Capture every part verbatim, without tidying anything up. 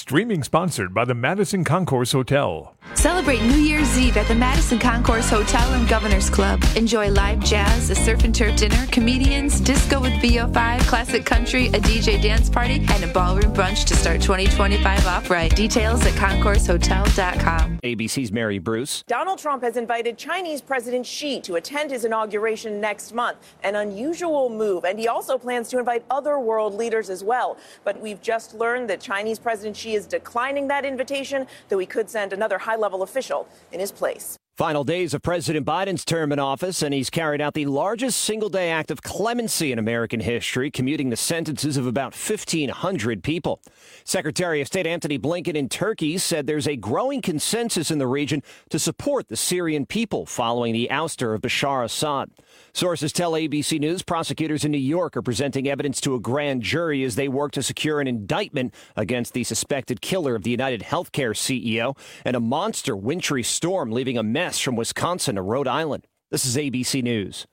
Streaming sponsored by the Madison Concourse Hotel. Celebrate New Year's Eve at the Madison Concourse Hotel and Governor's Club. Enjoy live jazz, a surf and turf dinner, comedians, disco with V O five, classic country, a D J dance party, and a ballroom brunch to start twenty twenty-five off right. Details at concourse hotel dot com. A B C's Mary Bruce. Donald Trump has invited Chinese President Xi to attend his inauguration next month, an unusual move, and he also plans to invite other world leaders as well. But we've just learned that Chinese President Xi is declining that invitation, though he could send another high-level official in his place. Final days of President Biden's term in office, and he's carried out the largest single-day act of clemency in American history, commuting the sentences of about fifteen hundred people. Secretary of State Antony Blinken in Turkey said there's a growing consensus in the region to support the Syrian people following the ouster of Bashar Assad. Sources tell A B C News prosecutors in New York are presenting evidence to a grand jury as they work to secure an indictment against the suspected killer of the United Healthcare C E O and a monster wintry storm leaving a mess from Wisconsin to Rhode Island. This is A B C News.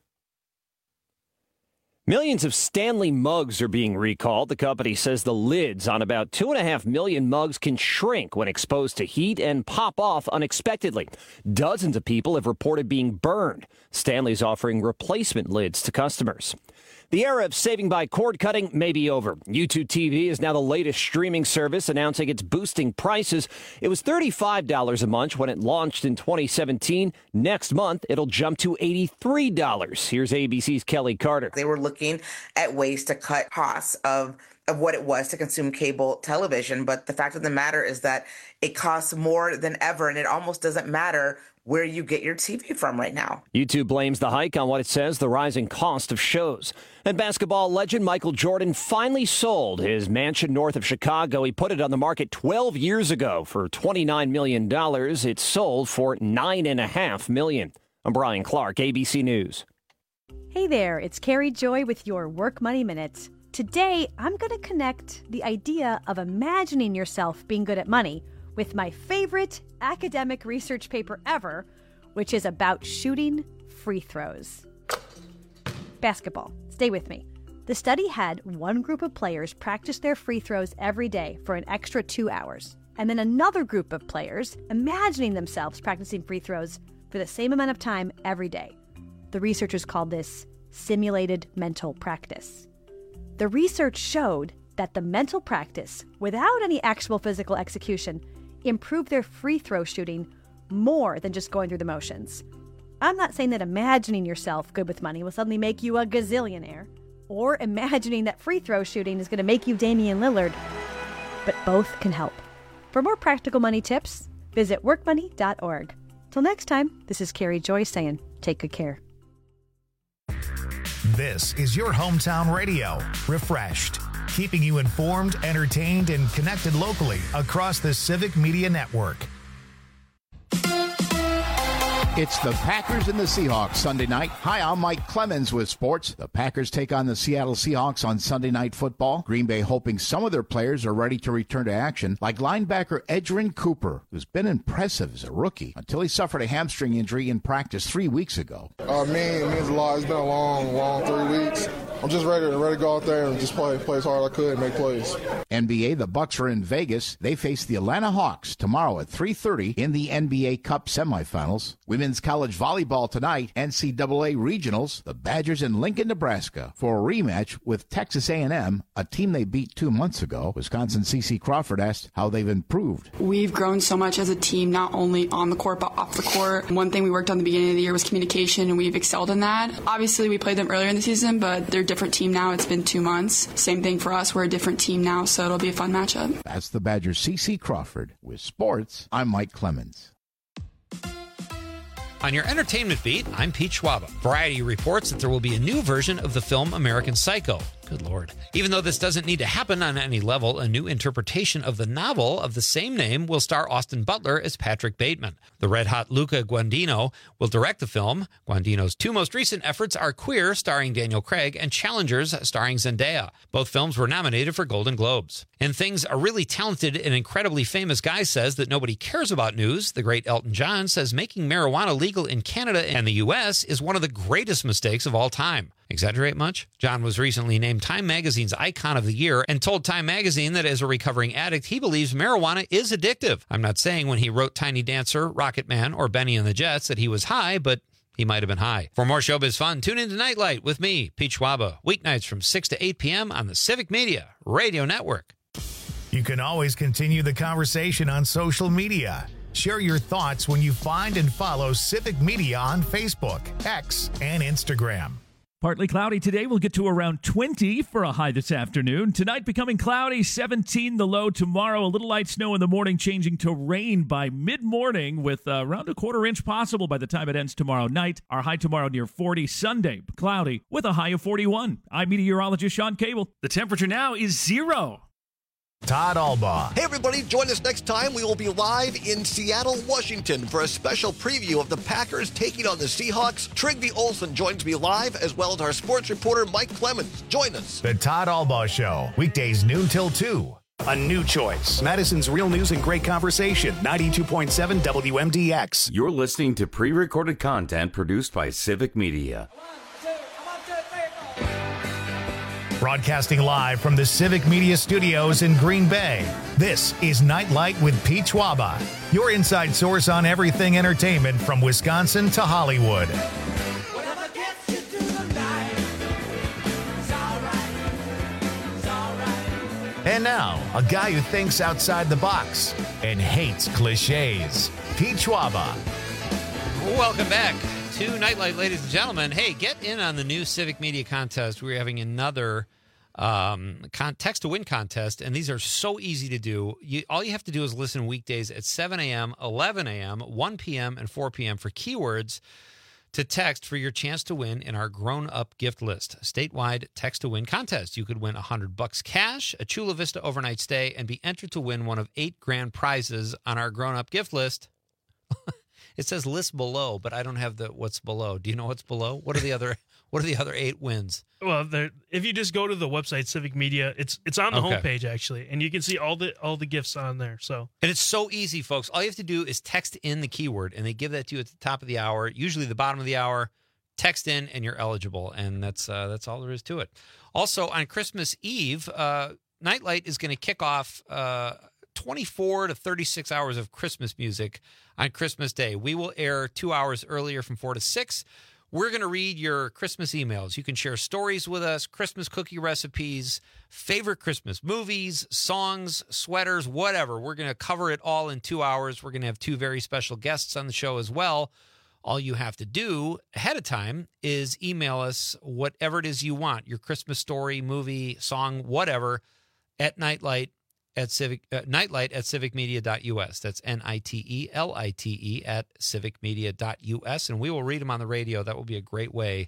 Millions of Stanley mugs are being recalled. The company says the lids on about two and a half million mugs can shrink when exposed to heat and pop off unexpectedly. Dozens of people have reported being burned. Stanley's offering replacement lids to customers. The era of saving by cord cutting may be over. YouTube T V is now the latest streaming service announcing it's boosting prices. It was thirty-five dollars a month when it launched in twenty seventeen. Next month, it'll jump to eighty-three dollars. Here's A B C's Kelly Carter. They were looking at ways to cut costs of of what it was to consume cable television. But the fact of the matter is that it costs more than ever, and it almost doesn't matter where you get your T V from right now. YouTube blames the hike on what it says the rising cost of shows. And basketball legend Michael Jordan finally sold his mansion north of Chicago. He put it on the market twelve years ago for twenty-nine million dollars. It sold for nine point five million dollars. I'm Brian Clark, A B C News. Hey there, it's Carrie Joy with your Work Money Minute. Today, I'm going to connect the idea of imagining yourself being good at money with my favorite academic research paper ever, which is about shooting free throws. Basketball. Stay with me. The study had one group of players practice their free throws every day for an extra two hours, and then another group of players imagining themselves practicing free throws for the same amount of time every day. The researchers called this simulated mental practice. The research showed that the mental practice, without any actual physical execution, improved their free throw shooting more than just going through the motions. I'm not saying that imagining yourself good with money will suddenly make you a gazillionaire, or imagining that free throw shooting is going to make you Damian Lillard, but both can help. For more practical money tips, visit work money dot org. Till next time, this is Carrie Joy saying, take good care. This is your hometown radio, Refreshed, keeping you informed, entertained, and connected locally across the Civic Media Network. It's the Packers and the Seahawks Sunday night. Hi, I'm Mike Clemens with sports. The Packers take on the Seattle Seahawks on Sunday Night Football. Green Bay hoping some of their players are ready to return to action, like linebacker Edgerrin Cooper, who's been impressive as a rookie until he suffered a hamstring injury in practice three weeks ago. Uh, me, it means a lot. It's been a long, long three weeks. I'm just ready, ready to go out there and just play, play as hard as I could and make plays. N B A, the Bucks are in Vegas. They face the Atlanta Hawks tomorrow at three thirty in the N B A Cup semifinals. Women's college volleyball tonight, N C double A regionals, the Badgers in Lincoln, Nebraska, for a rematch with Texas A and M, a team they beat two months ago. Wisconsin C C Crawford asked how they've improved. We've grown so much as a team, not only on the court, but off the court. One thing we worked on at the beginning of the year was communication, and we've excelled in that. Obviously, we played them earlier in the season, but they're a different team now. It's been two months. Same thing for us. We're a different team now, so it'll be a fun matchup. That's the Badgers C C Crawford. With sports, I'm Mike Clemens. On your entertainment beat, I'm Pete Schwaba. Variety reports that there will be a new version of the film American Psycho. Good Lord. Even though this doesn't need to happen on any level, a new interpretation of the novel of the same name will star Austin Butler as Patrick Bateman. The red-hot Luca Guadagnino will direct the film. Guadagnino's two most recent efforts are Queer, starring Daniel Craig, and Challengers, starring Zendaya. Both films were nominated for Golden Globes. In things a really talented and incredibly famous guy says that nobody cares about news, the great Elton John says making marijuana legal in Canada and the U S is one of the greatest mistakes of all time. Exaggerate much? John was recently named Time Magazine's Icon of the Year and told Time Magazine that as a recovering addict, he believes marijuana is addictive. I'm not saying when he wrote Tiny Dancer, Rocket Man, or Benny and the Jets that he was high, but he might have been high. For more showbiz fun, tune in to Nightlight with me, Pete Schwaba, weeknights from six to eight p.m. on the Civic Media Radio Network. You can always continue the conversation on social media. Share your thoughts when you find and follow Civic Media on Facebook, X, and Instagram. Partly cloudy today. We'll get to around twenty for a high this afternoon. Tonight becoming cloudy, seventeen the low. Tomorrow, a little light snow in the morning, changing to rain by mid-morning with uh, around a quarter inch possible by the time it ends tomorrow night. Our high tomorrow near forty. Sunday, cloudy with a high of forty-one. I'm meteorologist Sean Cable. The temperature now is zero. Todd Albaugh. Hey, everybody, join us next time. We will be live in Seattle, Washington for a special preview of the Packers taking on the Seahawks. Trigby Olson joins me live, as well as our sports reporter, Mike Clemens. Join us. The Todd Albaugh Show, weekdays noon till two. A new choice. Madison's Real News and Great Conversation, ninety-two point seven W M D X. You're listening to pre-recorded content produced by Civic Media. Broadcasting live from the Civic Media Studios in Green Bay, this is Nightlight with Pete Schwaba, your inside source on everything entertainment from Wisconsin to Hollywood. And now, a guy who thinks outside the box and hates cliches, Pete Schwaba. Welcome back to Nightlight, ladies and gentlemen. Hey, get in on the new Civic Media contest. We're having another um, con- text-to-win contest, and these are so easy to do. You, all you have to do is listen weekdays at seven a.m., eleven a.m., one p.m., and four p.m. for keywords to text for your chance to win in our grown-up gift list. Statewide text-to-win contest. You could win one hundred bucks cash, a Chula Vista overnight stay, and be entered to win one of eight grand prizes on our grown-up gift list. It says list below, but I don't have the what's below. Do you know what's below? What are the other What are the other eight wins? Well, if you just go to the website Civic Media, it's it's on the Okay. homepage actually, and you can see all the all the gifts on there. So And it's so easy, folks. All you have to do is text in the keyword, and they give that to you at the top of the hour, usually the bottom of the hour. Text in, and you're eligible, and that's uh, that's all there is to it. Also, on Christmas Eve, uh, Nightlight is going to kick off uh, twenty-four to thirty-six hours of Christmas music on Christmas Day. We will air two hours earlier from four to six. We're going to read your Christmas emails. You can share stories with us, Christmas cookie recipes, favorite Christmas movies, songs, sweaters, whatever. We're going to cover it all in two hours. We're going to have two very special guests on the show as well. All you have to do ahead of time is email us whatever it is you want, your Christmas story, movie, song, whatever, at Nightlight at Civic uh, Nightlight at civic media dot u s. That's N I T E L I T E at civic media dot u s, and we will read them on the radio. That will be a great way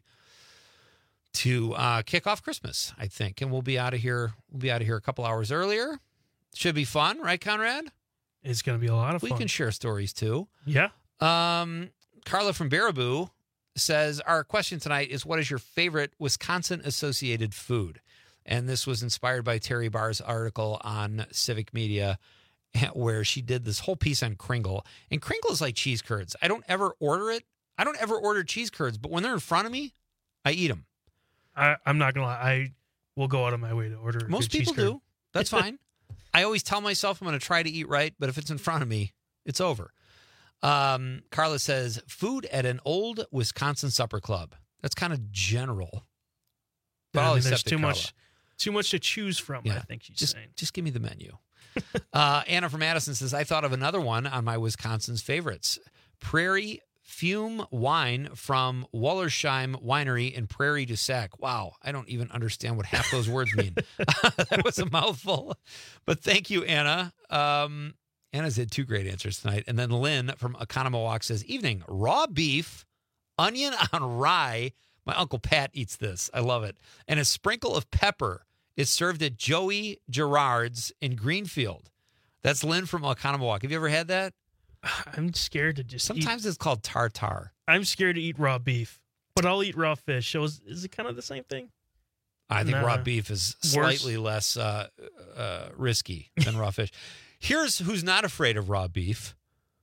to uh, kick off Christmas, I think. And we'll be out of here. We'll be out of here a couple hours earlier. Should be fun, right, Conrad? it's going to be a lot of We fun. can share stories too. Yeah. Um, Carla from Baraboo says, our question tonight is, what is your favorite Wisconsin-associated food? And this was inspired by Terry Barr's article on Civic Media, where she did this whole piece on Kringle. And Kringle is like cheese curds. I don't ever order it. I don't ever order cheese curds, but when they're in front of me, I eat them. I, I'm not going to lie. I will go out of my way to order a Most good cheese people curd. do. That's fine. I always tell myself I'm going to try to eat right, but if it's in front of me, it's over. Um, Carla says, food at an old Wisconsin supper club. That's kind of general. But Yeah, I I'll mean, there's accept it, too Carla. much, too much to choose from, Yeah. I think she's Just, saying. just give me the menu. uh, Anna from Madison says, I thought of another one on my Wisconsin's favorites. Prairie Fume wine from Wallersheim Winery in Prairie du Sac. Wow, I don't even understand what half those words mean. That was a mouthful. But thank you, Anna. Um, Anna's had two great answers tonight. And then Lynn from Economowalk says, evening, raw beef, onion on rye. My Uncle Pat eats this. I love it. And a sprinkle of pepper is served at Joey Gerard's in Greenfield. That's Lynn from Economowalk. Have you ever had that? I'm scared to just Sometimes eat. it's called tartar. I'm scared to eat raw beef, but I'll eat raw fish. So is, is it kind of the same thing? I think Nah. raw beef is Worse. slightly less uh, uh, risky than raw fish. Here's who's not afraid of raw beef.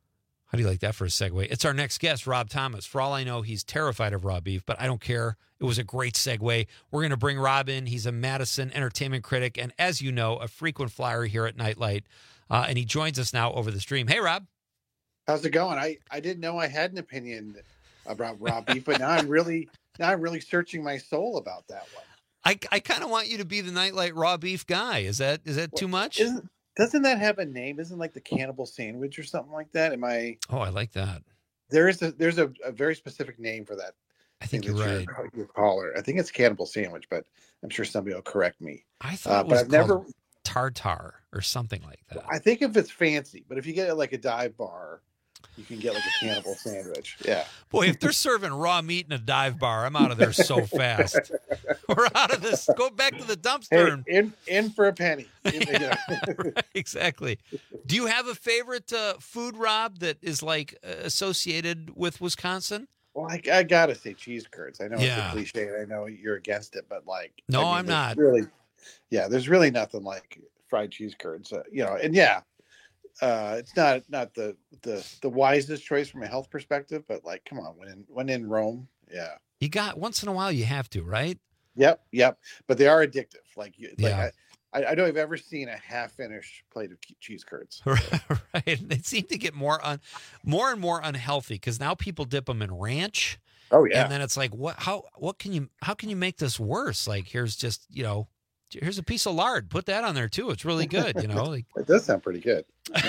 How do you like that for a segue? It's our next guest, Rob Thomas. For all I know, he's terrified of raw beef, but I don't care. It was a great segue. We're going to bring Rob in. He's a Madison entertainment critic, and as you know, a frequent flyer here at Nightlight. Uh, and he joins us now over the stream. Hey, Rob. How's it going? I, I didn't know I had an opinion about raw beef, but now I'm really now I'm really searching my soul about that one. I, I kind of want you to be the Nightlight raw beef guy. Is that is that well, too much? Isn't, doesn't that have a name? Isn't like the cannibal sandwich or something like that? Am I? Oh, I like that. There is a there's a, a very specific name for that. I think you're right. Your, your caller. I think it's cannibal sandwich, but I'm sure somebody will correct me. I thought uh, it was but I've called never tartar or something like that. I think if it's fancy, but if you get it like a dive bar, you can get like a cannibal sandwich. Yeah. Boy, if they're serving raw meat in a dive bar, I'm out of there so fast. We're out of this. Go back to the dumpster. Hey, in in for a penny. Right, exactly. Do you have a favorite uh, food, Rob, that is like uh, associated with Wisconsin? Well, I, I gotta say cheese curds. I know Yeah. it's a cliche, and I know you're against it, but like, No, I mean, I'm there's not. Really, yeah, there's really nothing like fried cheese curds. Uh, you know, and yeah, uh, it's not not the the the wisest choice from a health perspective, but like, come on, when in when in Rome, yeah. You got once in a while you have to, right? Yep, yep. But they are addictive. Like, you, like Yeah. I, I don't have ever seen a half-finished plate of cheese curds. Right. They seem to get more un, more and more unhealthy because now people dip them in ranch. Oh yeah. And then it's like, what? How? What can you? How can you make this worse? Like, here's just you know, here's a piece of lard. Put that on there too. It's really good. You know. Like, it does sound pretty good.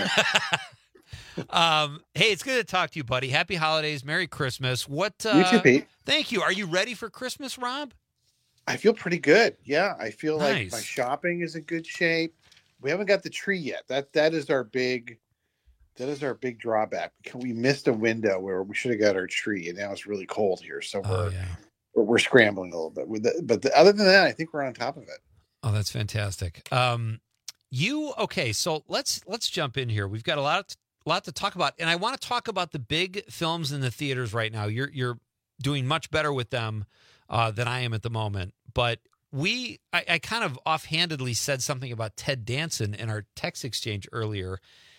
um. Hey, it's good to talk to you, buddy. Happy holidays. Merry Christmas. What? Uh, You too, Pete. Thank you. Are you ready for Christmas, Rob? I feel pretty good. Yeah, I feel like Nice. my shopping is in good shape. We haven't got the tree yet. That that is our big that is our big drawback. We missed a window where we should have got our tree, and now it's really cold here, so Oh we're yeah. we're, we're scrambling a little bit. With the, but the, other than that, I think we're on top of it. Oh, that's fantastic. Um, you okay? So let's let's jump in here. We've got a lot a lot to talk about, and I want to talk about the big films in the theaters right now. You're you're doing much better with them uh, than I am at the moment. But we, I, I kind of offhandedly said something about Ted Danson in our text exchange earlier,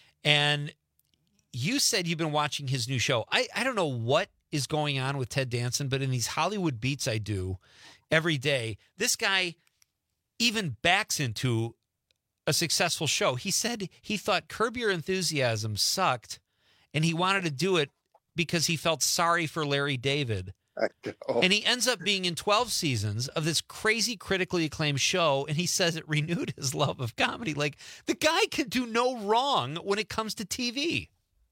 and you said you've been watching his new show. I I don't know what is going on with Ted Danson, but in these Hollywood beats I do every day, this guy even backs into a successful show. He said he thought Curb Your Enthusiasm sucked, and he wanted to do it because he felt sorry for Larry David. And he ends up being in twelve seasons of this crazy critically acclaimed show, and he says it renewed his love of comedy. Like, the guy can do no wrong when it comes to T V.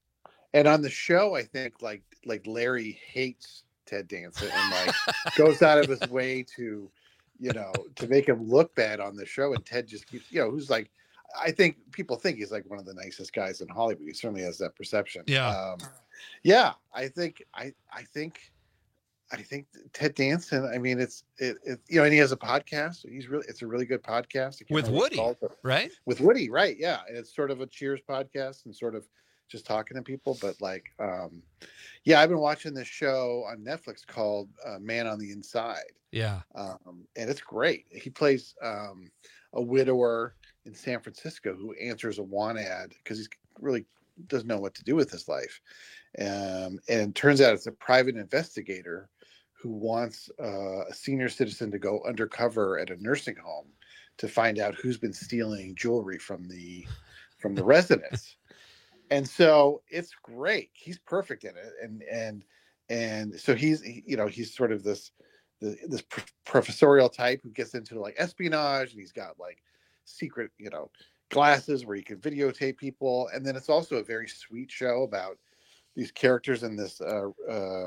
And on the show, I think like like Larry hates Ted Danson and like goes out of his way to, you know, to make him look bad on the show. And Ted just keeps, you know, who's like, I think people think he's like one of the nicest guys in Hollywood. He certainly has that perception. Yeah. Um, yeah. I think, I, I think, I think Ted Danson, I mean, it's, it, it, you know, and he has a podcast. He's really, it's a really good podcast. I can't With remember what it's Woody, called, but- right? With Woody, right. Yeah. And it's sort of a Cheers podcast and sort of just talking to people. But like, um, yeah, I've been watching this show on Netflix called uh, Man on the Inside. Yeah. Um, and it's great. He plays um, a widower in San Francisco who answers a want ad because he really doesn't know what to do with his life. Um, and it turns out it's a private investigator who wants uh, a senior citizen to go undercover at a nursing home to find out who's been stealing jewelry from the from the residents. And so it's great. He's perfect in it. And and and so he's he, you know he's sort of this the, this pr- professorial type who gets into like espionage, and he's got like secret you know glasses where he can videotape people. And then it's also a very sweet show about these characters in this uh, uh,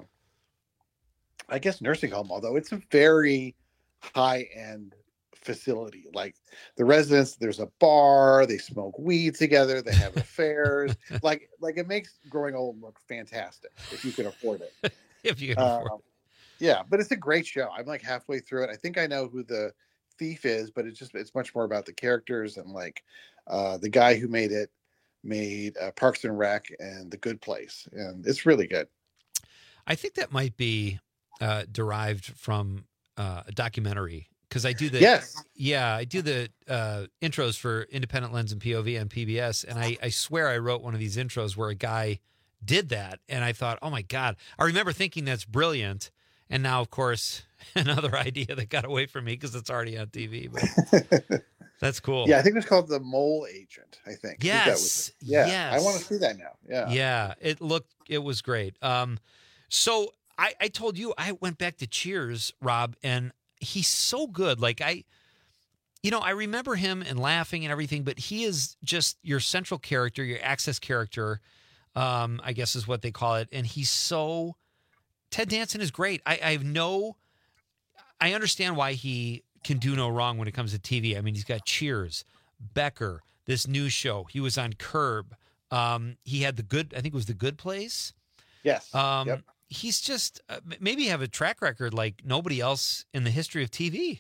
I guess nursing home, although it's a very high end facility. Like the residents, there's a bar, they smoke weed together, they have affairs. like like it makes growing old look fantastic if you can afford it. If you can afford Um, yeah, but it's a great show. I'm like halfway through it. I think I know who the thief is, but it's just it's much more about the characters and like uh, the guy who made it made uh, Parks and Rec and The Good Place, and it's really good. I think that might be uh, derived from uh, a documentary because I do the Yes. yeah I do the uh, intros for Independent Lens and P O V on P B S, and I, I swear I wrote one of these intros where a guy did that. And I thought, oh, my God. I remember thinking that's brilliant. And now, of course, another idea that got away from me because it's already on T V. But that's cool. Yeah, I think it's called The Mole Agent, I think. Yes. I think that was it. Yeah, yes. I want to see that now. Yeah. Yeah, it looked, it was great. Um, so I, I told you, I went back to Cheers, Rob, and he's so good. Like, I, you know, I remember him and laughing and everything, but he is just your central character, your access character, um, I guess is what they call it. And he's so, Ted Danson is great. I, I have no, I understand why he can do no wrong when it comes to T V. I mean, he's got Cheers, Becker, this new show. He was on Curb. Um, he had the good, I think it was The Good Place. Yes. Um, yep. He's just, uh, maybe have a track record like nobody else in the history of T V.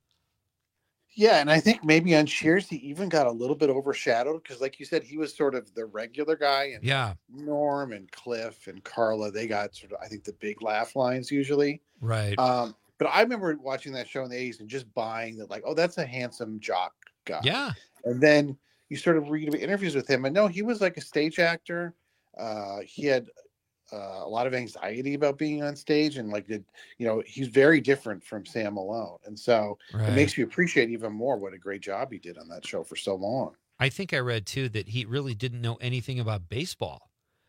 Yeah, and I think maybe on Cheers he even got a little bit overshadowed because, like you said, he was sort of the regular guy, and yeah, Norm and Cliff and Carla, they got sort of, I think, the big laugh lines usually. Right. Um, but I remember watching that show in the eighties and just buying that, like, oh, that's a handsome jock guy. Yeah. And then you sort of read interviews with him, and no, he was like a stage actor. Uh, he had uh, a lot of anxiety about being on stage, and like, did you know, he's very different from Sam Malone, and so Right. it makes you appreciate even more what a great job he did on that show for so long. I think I read too that he really didn't know anything about baseball.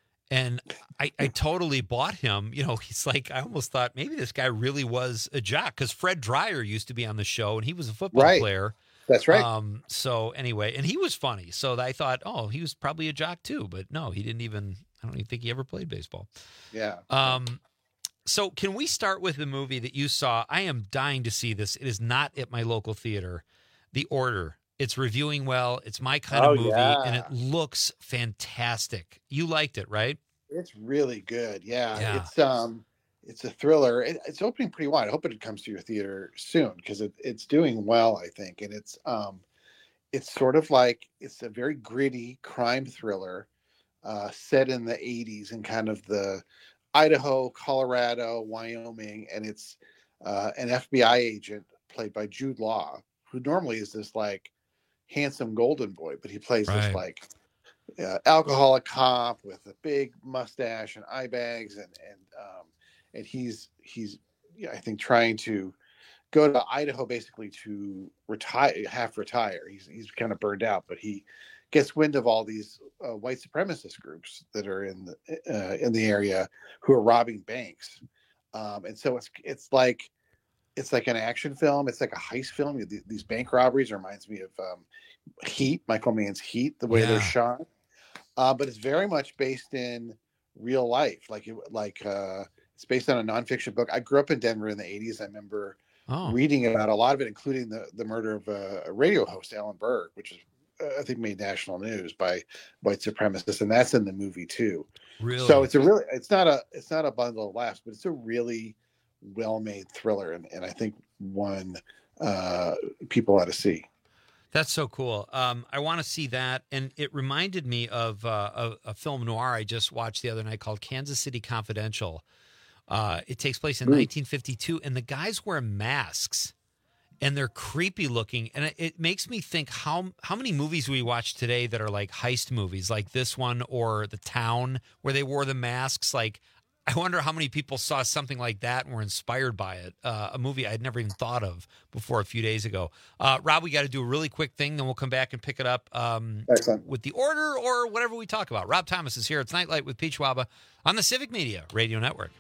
And I, I totally bought him. You know, he's like, I almost thought maybe this guy really was a jock because Fred Dreyer used to be on the show and he was a football Right. player. That's right. Um, so anyway, and he was funny. So I thought, oh, he was probably a jock too. But no, he didn't even, I don't even think he ever played baseball. Yeah. Um, so can we start with the movie that you saw? I am dying to see this. It is not at my local theater. The Order. It's reviewing well. It's my kind Oh, of movie, yeah. and it looks fantastic. You liked it, right? It's really good. Yeah. Yeah. It's um it's a thriller. It, it's opening pretty wide. I hope it comes to your theater soon because it, it's doing well, I think. And it's um it's sort of like it's a very gritty crime thriller uh set in the eighties and kind of the Idaho, Colorado, Wyoming, and it's uh an F B I agent played by Jude Law, who normally is this like handsome golden boy, but he plays Right. this like uh, alcoholic cop with a big mustache and eye bags, and and um, and he's he's yeah, I think trying to go to Idaho basically to retire, half retire. He's he's kind of burned out, but he gets wind of all these uh, white supremacist groups that are in the uh, in the area who are robbing banks, um, and so it's it's like it's like an action film. It's like a heist film. These bank robberies reminds me of um, Heat, Michael Mann's Heat, the way Yeah. they're shot. Uh, but it's very much based in real life. Like, it, like uh, it's based on a nonfiction book. I grew up in Denver in the eighties. I remember Oh. reading about a lot of it, including the, the murder of a, a radio host, Alan Berg, which is, uh, I think, made national news by white supremacists. And that's in the movie too. Really? So it's a really, it's not a, it's not a bundle of laughs, but it's a really well-made thriller. And, and I think one uh, people ought to see. That's so cool. Um, I want to see that. And it reminded me of uh, a, a film noir I just watched the other night called Kansas City Confidential. Uh, it takes place in Ooh. nineteen fifty-two, and the guys wear masks, and they're creepy looking. And it, it makes me think how how many movies we watch today that are like heist movies, like this one or The Town, where they wore the masks. Like, I wonder how many people saw something like that and were inspired by it. Uh, a movie I'd never even thought of before a few days ago. Uh, Rob, we got to do a really quick thing, then we'll come back and pick it up um, with The Order or whatever we talk about. Rob Thomas is here. It's Nightlight with Pete Schwaba on the Civic Media Radio Network.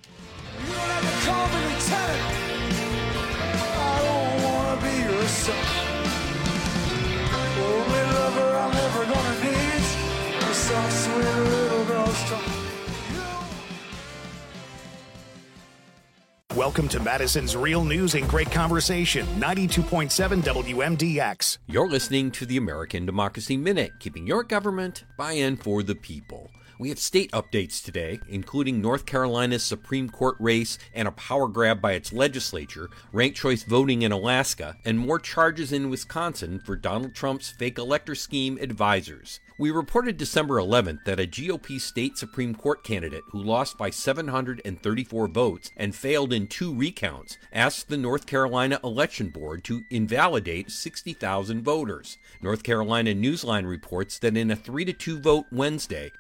Welcome to Madison's Real News and Great Conversation, ninety-two point seven W M D X. You're listening to the American Democracy Minute, keeping your government by and for the people. We have state updates today, including North Carolina's Supreme Court race and a power grab by its legislature, ranked choice voting in Alaska, and more charges in Wisconsin for Donald Trump's fake elector scheme advisors. We reported December eleventh that a G O P state Supreme Court candidate who lost by seven hundred thirty-four votes and failed in two recounts asked the North Carolina Election Board to invalidate sixty thousand voters. North Carolina Newsline reports that in a three to two vote Wednesday, the board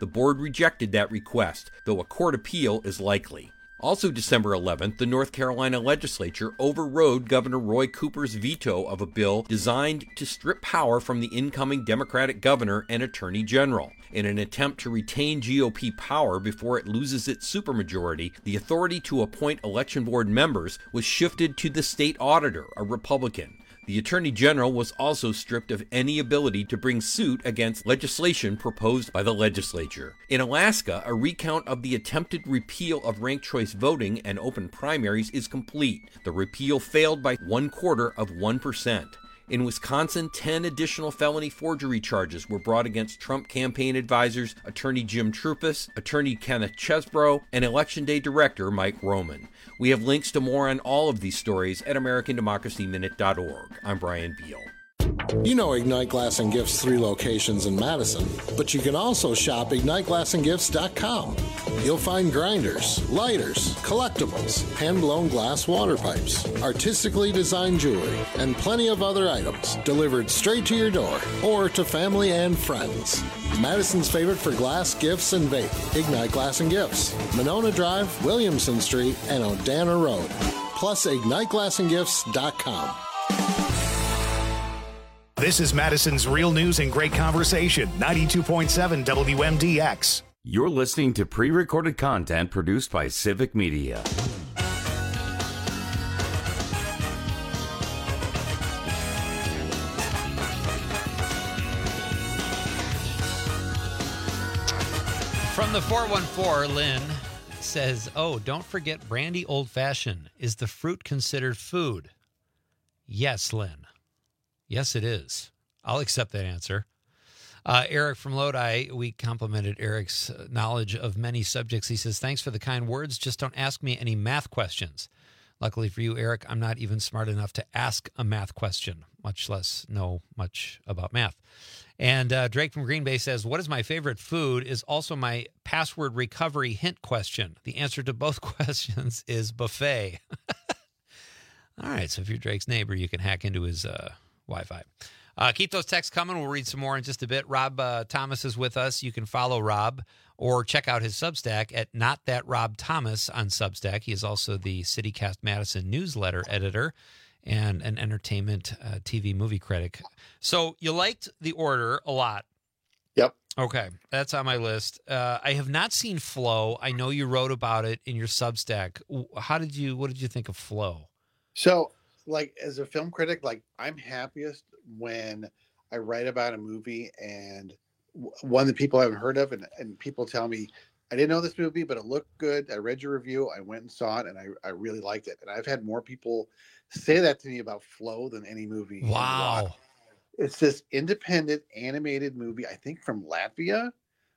rejected that request, though a court appeal is likely. Also December eleventh, the North Carolina legislature overrode Governor Roy Cooper's veto of a bill designed to strip power from the incoming Democratic governor and attorney general. In an attempt to retain G O P power before it loses its supermajority, the authority to appoint election board members was shifted to the state auditor, a Republican. The Attorney General was also stripped of any ability to bring suit against legislation proposed by the legislature. In Alaska, a recount of the attempted repeal of ranked choice voting and open primaries is complete. The repeal failed by one quarter of one percent. In Wisconsin, ten additional felony forgery charges were brought against Trump campaign advisors Attorney Jim Trufus, Attorney Kenneth Chesbrough, and Election Day Director Mike Roman. We have links to more on all of these stories at American Democracy Minute dot org. I'm Brian Beal. You know Ignite Glass and Gifts' three locations in Madison, but you can also shop ignite glass and gifts dot com. You'll find grinders, lighters, collectibles, hand-blown glass water pipes, artistically designed jewelry, and plenty of other items delivered straight to your door or to family and friends. Madison's favorite for glass, gifts, and vape, Ignite Glass and Gifts, Monona Drive, Williamson Street, and Odana Road. Plus ignite glass and gifts dot com. This is Madison's Real News and Great Conversation, ninety-two point seven W M D X. You're listening to pre-recorded content produced by Civic Media. From the four one four, Lynn says, oh, don't forget brandy old-fashioned. Is the fruit considered food? Yes, Lynn. Yes, it is. I'll accept that answer. Uh, Eric from Lodi, we complimented Eric's knowledge of many subjects. He says, thanks for the kind words. Just don't ask me any math questions. Luckily for you, Eric, I'm not even smart enough to ask a math question, much less know much about math. And uh, Drake from Green Bay says, what is my favorite food is also my password recovery hint question. The answer to both questions is buffet. All right, so if you're Drake's neighbor, you can hack into his uh, Wi-Fi. Uh, keep those texts coming. We'll read some more in just a bit. Rob uh, Thomas is with us. You can follow Rob or check out his Substack at Not That Rob Thomas on Substack. He is also the CityCast Madison newsletter editor and an entertainment uh, T V movie critic. So you liked The Order a lot. Yep. Okay, that's on my list. Uh, I have not seen Flow. I know you wrote about it in your Substack. How did you? What did you think of Flow? So, like, as a film critic, like, I'm happiest when I write about a movie and one that people haven't heard of, and, and people tell me, I didn't know this movie, but it looked good. I read your review. I went and saw it, and I, I really liked it. And I've had more people say that to me about Flow than any movie. Wow. It's this independent animated movie, I think from Latvia.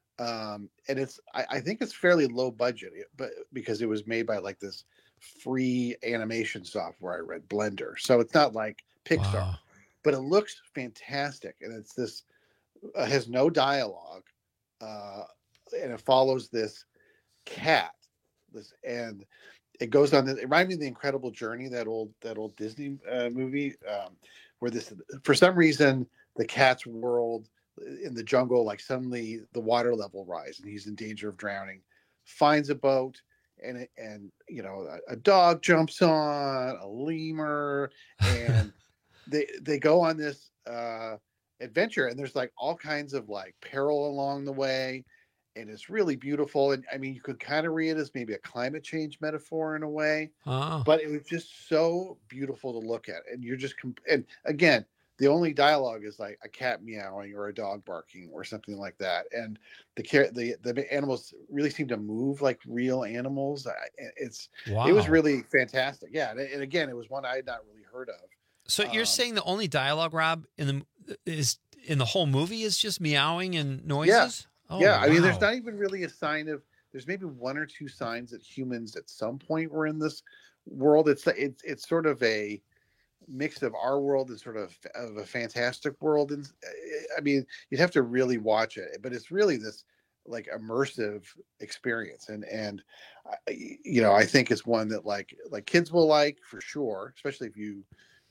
Um, and it's, I, I think it's fairly low budget, but because it was made by like this free animation software I read, Blender. So it's not like Pixar, wow. But it looks fantastic. And it's this, uh, has no dialogue. Uh, and it follows this cat. This, and it goes on, the, it reminds me of The Incredible Journey, that old, that old Disney uh, movie, um, where this, for some reason, the cat's world in the jungle, like suddenly the water level rise and he's in danger of drowning, finds a boat, and, and you know, a, a dog jumps on, a lemur, and they, they go on this uh, adventure, and there's like all kinds of like peril along the way. And it's really beautiful. And I mean, you could kind of read it as maybe a climate change metaphor in a way, oh. but it was just so beautiful to look at. And you're just, comp- and again, the only dialogue is like a cat meowing or a dog barking or something like that. And the the the animals really seem to move like real animals. It's wow. It was really fantastic. Yeah, and, and again, it was one I had not really heard of. So you're um, saying the only dialogue, Rob, in the is in the whole movie is just meowing and noises? Yeah. Oh, yeah, I wow. mean, there's not even really a sign of. There's maybe one or two signs that humans at some point were in this world. It's it's it's sort of a mix of our world and sort of of a fantastic world. And I mean, you'd have to really watch it, but it's really this like immersive experience. And and you know, I think it's one that like like kids will like for sure, especially if you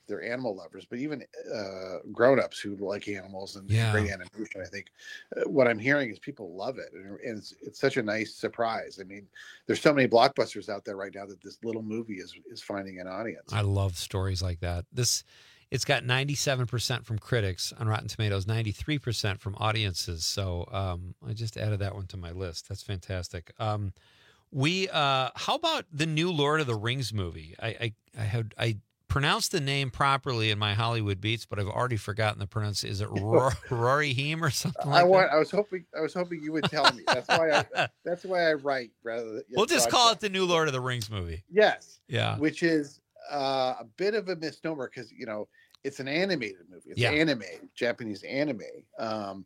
they're animal lovers, but even uh, grown-ups who like animals and Yeah. great animation. I think uh, what I'm hearing is people love it, and, and it's it's such a nice surprise. I mean, there's so many blockbusters out there right now that this little movie is is finding an audience. I love stories like that. This, it's got ninety-seven percent from critics on Rotten Tomatoes, ninety-three percent from audiences. So um, I just added that one to my list. That's fantastic. Um, we, uh, how about the new Lord of the Rings movie? I, I, I had, I pronounced the name properly in my Hollywood Beats, but I've already forgotten the pronunciation. Is it Rory, Rory Heem or something like I want. that? I was hoping. I was hoping you would tell me. That's why. I, that's why I write rather than. We'll just so call I- it the new Lord of the Rings movie. Yes. Yeah. Which is uh, a bit of a misnomer because you know it's an animated movie. It's Yeah. anime, Japanese anime, um,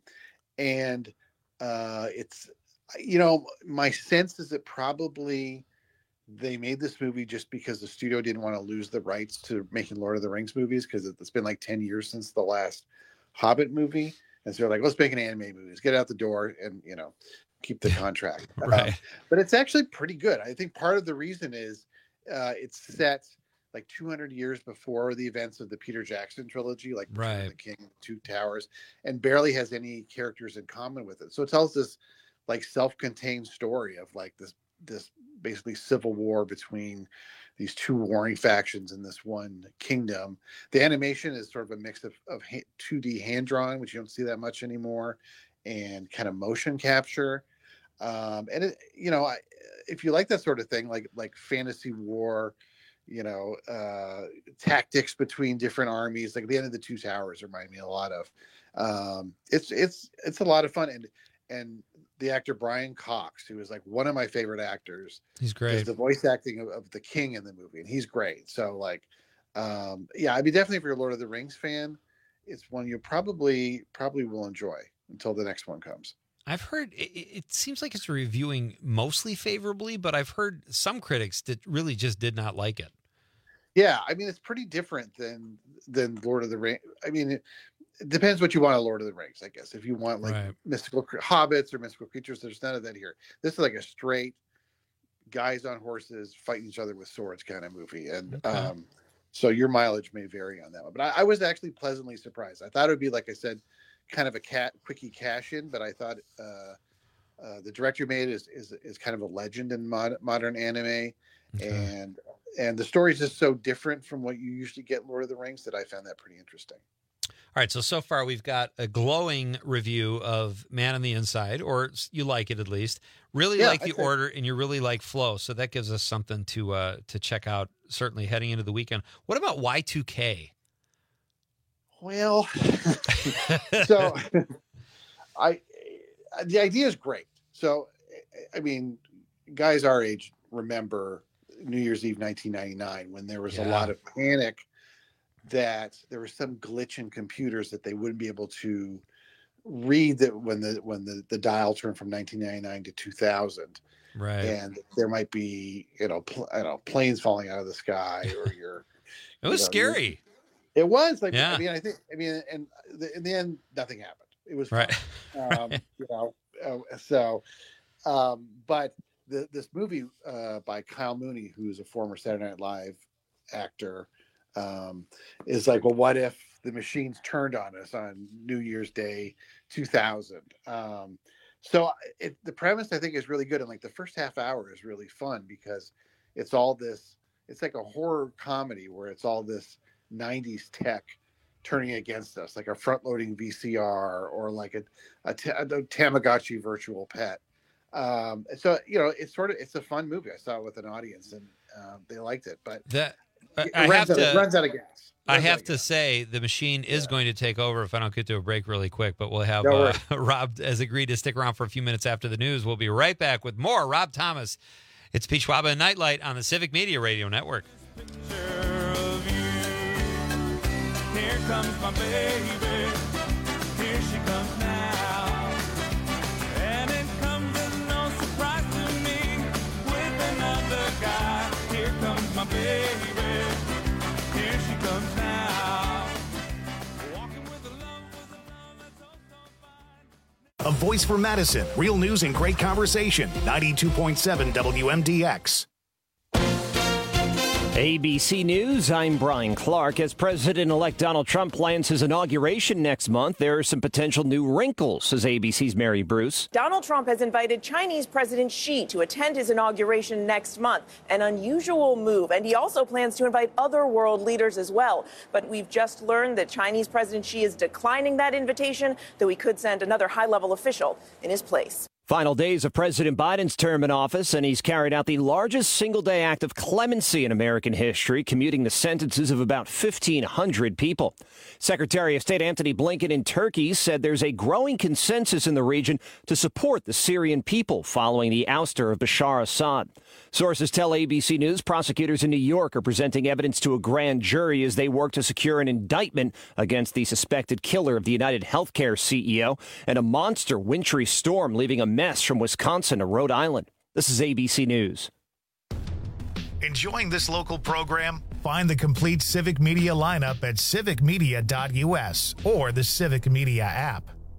and uh, it's you know my sense is that probably they made this movie just because the studio didn't want to lose the rights to making Lord of the Rings movies because it's been like ten years since the last Hobbit movie, and so they're like, let's make an anime movie, let's get it out the door, and you know. Keep the contract. Right. Um, but it's actually pretty good. I think part of the reason is uh, it's set like two hundred years before the events of the Peter Jackson trilogy, like Return of Right. the King, Two Towers, and barely has any characters in common with it. So it tells this like self-contained story of like this this basically civil war between these two warring factions in this one kingdom. The animation is sort of a mix of, of ha- two D hand drawing, which you don't see that much anymore, and kind of motion capture. Um, and it, you know, I, if you like that sort of thing, like like fantasy war, you know, uh, tactics between different armies, like the end of the Two Towers remind me a lot of. Um, it's it's it's a lot of fun, and and the actor Brian Cox, who is like one of my favorite actors, He's does great. the voice acting of, of the king in the movie, and he's great. So like, um, yeah, I mean, definitely if you're a Lord of the Rings fan, it's one you probably probably will enjoy until the next one comes. I've heard it, it seems like it's reviewing mostly favorably, but I've heard some critics that really just did not like it. Yeah, I mean, it's pretty different than than Lord of the Rings. I mean, it, it depends what you want out of Lord of the Rings, I guess. If you want like Right. mystical cr- hobbits or mystical creatures, there's none of that here. This is like a straight guys on horses fighting each other with swords kind of movie, and Okay. um, so your mileage may vary on that one. But I, I was actually pleasantly surprised. I thought it would be, like I said, kind of a cat quickie cash in, but I thought uh, uh, the director made is is is kind of a legend in mod, modern anime, and and the story is just so different from what you usually get in Lord of the Rings that I found that pretty interesting. All right, so so far we've got a glowing review of Man on the Inside, or you like it at least. Really Yeah, like I the think- order, and you really like Flow, so that gives us something to uh, to check out. Certainly heading into the weekend. What about Y two K? Well, so I the idea is great. So I mean, guys our age remember New Year's Eve nineteen ninety-nine when there was a Yeah. lot of panic that there was some glitch in computers that they wouldn't be able to read that when the when the, the dial turned from nineteen ninety-nine to two thousand. Right. And there might be, you know, pl- I don't know, planes falling out of the sky, or your. It was you know, scary. It was like, Yeah. I mean, I think, I mean, and the, in the end, nothing happened. It was Right. fine. Um, you know, uh, so, um, but the, this movie uh, by Kyle Mooney, who's a former Saturday Night Live actor, um, is like, well, what if the machines turned on us on New Year's Day two thousand? Um, so it, the premise, I think, is really good. And like the first half hour is really fun because it's all this, it's like a horror comedy where it's all this nineties tech turning against us, like a front-loading V C R or like a, a, ta- a Tamagotchi virtual pet. Um, so, you know, it's sort of, it's a fun movie. I saw it with an audience and uh, they liked it, but That I, it I runs have out, to it runs out of gas. I Runs out have of to say the machine is going to take over if I don't get to a break really quick. But we'll have No uh, Rob has agreed to stick around for a few minutes after the news. We'll be right back with more Rob Thomas. It's Pete Schwaba and Nightlight on the Civic Media Radio Network. Here comes my baby, here she comes now. And it comes as no surprise to me, with another guy. Here comes my baby, here she comes now. Walking with a love, with a love that's oh so fine. A voice for Madison. Real news and great conversation. ninety-two point seven W M D X. A B C News, I'm Brian Clark. As President-elect Donald Trump plans his inauguration next month, there are some potential new wrinkles, says A B C's Mary Bruce. Donald Trump has invited Chinese President Xi to attend his inauguration next month, an unusual move. And he also plans to invite other world leaders as well. But we've just learned that Chinese President Xi is declining that invitation, though he could send another high-level official in his place. Final days of President Biden's term in office, and he's carried out the largest single-day act of clemency in American history, commuting the sentences of about fifteen hundred people. Secretary of State Antony Blinken in Turkey said there's a growing consensus in the region to support the Syrian people following the ouster of Bashar Assad. Sources tell A B C News prosecutors in New York are presenting evidence to a grand jury as they work to secure an indictment against the suspected killer of the United Healthcare C E O, and a monster wintry storm leaving a mess from Wisconsin to Rhode Island. This is A B C News. Enjoying this local program? Find the complete Civic Media lineup at civic media dot u s or the Civic Media app.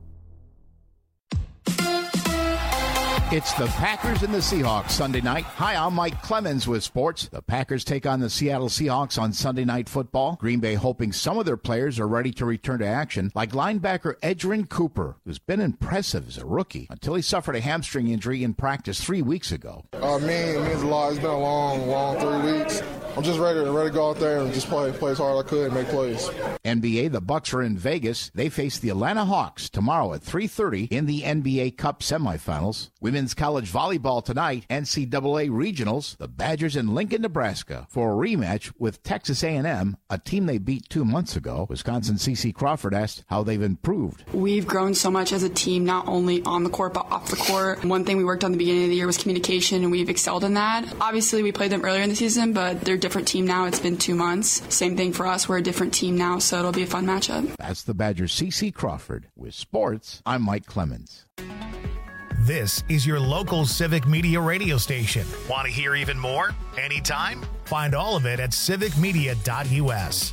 It's the Packers and the Seahawks Sunday night. Hi, I'm Mike Clemens with sports. The Packers take on the Seattle Seahawks on Sunday Night Football. Green Bay hoping some of their players are ready to return to action, like linebacker Edgerrin Cooper, who's been impressive as a rookie until he suffered a hamstring injury in practice three weeks ago. Uh, me, it means a lot. It's been a long, long three weeks. I'm just ready, ready to go out there and just play, play as hard as I could and make plays. N B A, the Bucks are in Vegas. They face the Atlanta Hawks tomorrow at three thirty in the N B A Cup semifinals. Women's college volleyball tonight, N C double A regionals, the Badgers in Lincoln, Nebraska, for a rematch with Texas A and M, a team they beat two months ago. Wisconsin C C Crawford asked how they've improved. We've grown so much as a team, not only on the court, but off the court. One thing we worked on at the beginning of the year was communication, and we've excelled in that. Obviously, we played them earlier in the season, but they're a different team now. It's been two months. Same thing for us. We're a different team now, so it'll be a fun matchup. That's the Badgers C C Crawford. With sports, I'm Mike Clemens. This is your local Civic Media radio station. Want to hear even more? Anytime? Find all of it at civic media dot u s.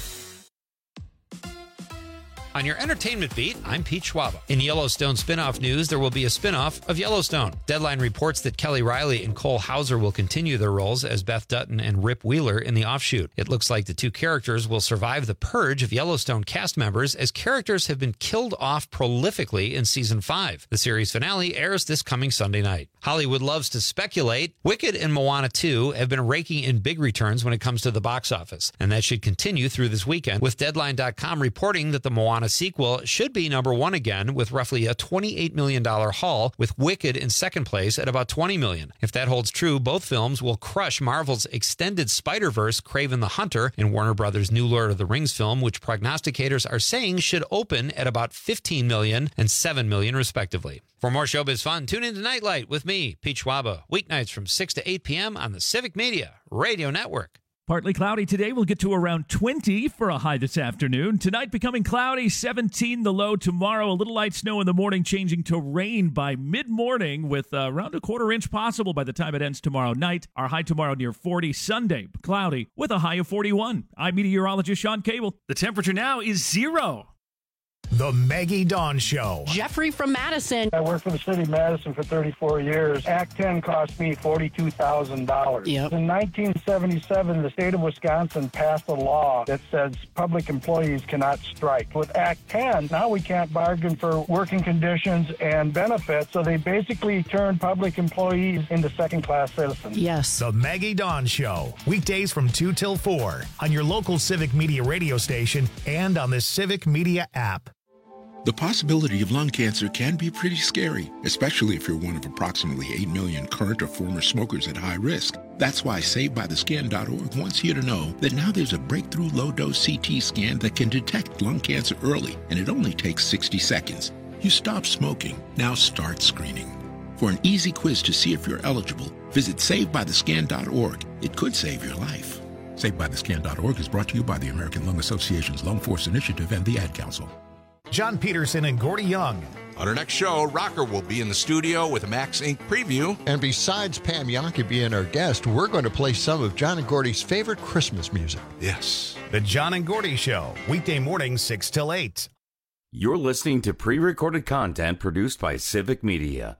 On your entertainment beat, I'm Pete Schwaba. In Yellowstone spinoff news, there will be a spinoff of Yellowstone. Deadline reports that Kelly Riley and Cole Hauser will continue their roles as Beth Dutton and Rip Wheeler in the offshoot. It looks like the two characters will survive the purge of Yellowstone cast members, as characters have been killed off prolifically in season five. The series finale airs this coming Sunday night. Hollywood loves to speculate. Wicked and Moana two have been raking in big returns when it comes to the box office, and that should continue through this weekend, with Deadline dot com reporting that the Moana sequel should be number one again with roughly a twenty-eight million dollars haul, with Wicked in second place at about twenty million dollars. If that holds true, both films will crush Marvel's extended Spider-Verse Kraven the Hunter and Warner Brothers' new Lord of the Rings film, which prognosticators are saying should open at about fifteen million dollars and seven million dollars respectively. For more showbiz fun, tune into Nightlight with me, Pete Schwaba, weeknights from six to eight p.m. on the Civic Media Radio Network. Partly cloudy today. We'll get to around twenty for a high this afternoon. Tonight becoming cloudy, seventeen the low. Tomorrow, a little light snow in the morning, changing to rain by mid-morning with uh, around a quarter inch possible by the time it ends tomorrow night. Our high tomorrow near forty. Sunday, cloudy with a high of forty-one. I'm meteorologist Sean Cable. The temperature now is zero. The Maggie Dawn Show. Jeffrey from Madison. I worked for the city of Madison for thirty-four years. Act ten cost me forty-two thousand dollars. Yep. In nineteen seventy-seven, the state of Wisconsin passed a law that says public employees cannot strike. With Act ten, now we can't bargain for working conditions and benefits, so they basically turned public employees into second-class citizens. Yes. The Maggie Dawn Show. Weekdays from two till four on your local Civic Media radio station and on the Civic Media app. The possibility of lung cancer can be pretty scary, especially if you're one of approximately eight million current or former smokers at high risk. That's why Saved By The Scan dot org wants you to know that now there's a breakthrough low-dose C T scan that can detect lung cancer early, and it only takes sixty seconds. You stop smoking, now start screening. For an easy quiz to see if you're eligible, visit Saved By The Scan dot org. It could save your life. Saved By The Scan dot org is brought to you by the American Lung Association's Lung Force Initiative and the Ad Council. John Peterson and Gordy Young. On our next show, Rocker will be in the studio with a Max Incorporated preview. And besides Pam Yonke being our guest, we're going to play some of John and Gordy's favorite Christmas music. Yes. The John and Gordy Show, weekday mornings six till eight. You're listening to pre-recorded content produced by Civic Media.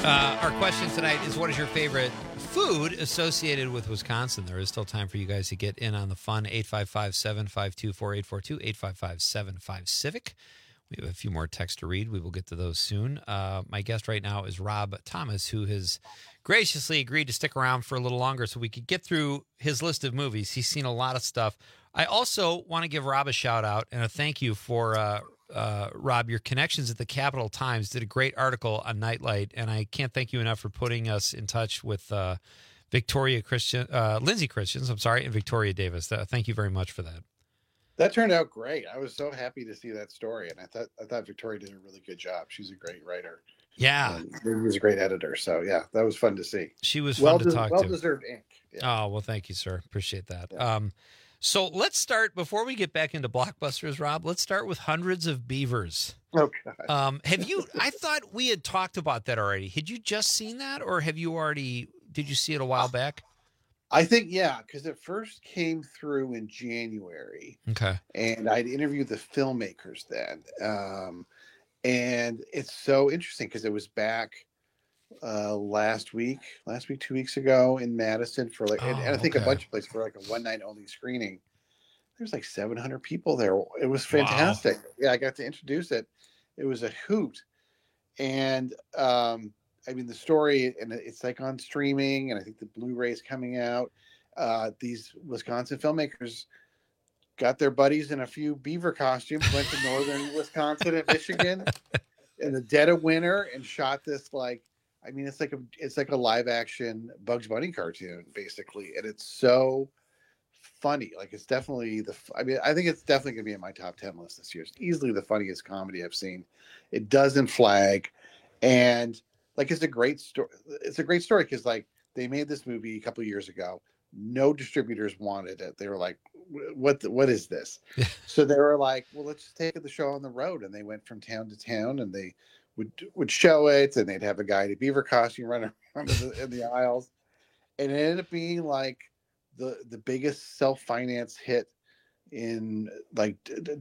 Uh, our question tonight is, what is your favorite food associated with Wisconsin? There is still time for you guys to get in on the fun. eight five five, seven five two, four eight four two, eight five five, seven five, civic. We have a few more texts to read. We will get to those soon. Uh, my guest right now is Rob Thomas, who has graciously agreed to stick around for a little longer so we could get through his list of movies. He's seen a lot of stuff. I also want to give Rob a shout out and a thank you for uh, uh, Rob. Your connections at the Capital Times did a great article on Nightlight, and I can't thank you enough for putting us in touch with uh, Victoria Christian, uh, Lindsay Christians, I'm sorry, and Victoria Davis. Uh, thank you very much for that. That turned out great. I was so happy to see that story, and I thought I thought Victoria did a really good job. She's a great writer. Yeah, he was a great editor. So yeah, that was fun to see. She was well fun to talk well to. Well deserved ink. Yeah. Oh well, thank you, sir. Appreciate that. Yeah. Um, so let's start before we get back into blockbusters, Rob. Let's start with Hundreds of Beavers. Oh God. Um, have you? I thought we had talked about that already. Had you just seen that, or have you already? Did you see it a while back? I think, yeah, because it first came through in January. Okay. And I'd interviewed the filmmakers then. Um, and it's so interesting because it was back uh, last week, last week, two weeks ago in Madison for like, oh, and, and I think okay. a bunch of places for like a one night only screening. There's like seven hundred people there. It was fantastic. Wow. Yeah, I got to introduce it. It was a hoot. And, um, I mean, the story, and it's like on streaming, and I think the Blu-ray is coming out. Uh, these Wisconsin filmmakers got their buddies in a few beaver costumes, went to northern Wisconsin and Michigan in the dead of winter, and shot this like, I mean, it's like a it's like a live action Bugs Bunny cartoon basically, and it's so funny. Like it's definitely the. I mean, I think it's definitely gonna be in my top ten list this year. It's easily the funniest comedy I've seen. It doesn't flag, and like it's a great story. It's a great story because like they made this movie a couple of years ago. No distributors wanted it. They were like, "What? The, what is this?" So they were like, "Well, let's just take the show on the road." And they went from town to town, and they would would show it, and they'd have a guy in a beaver costume running around in the, in the aisles, and it ended up being like the the biggest self finance hit in like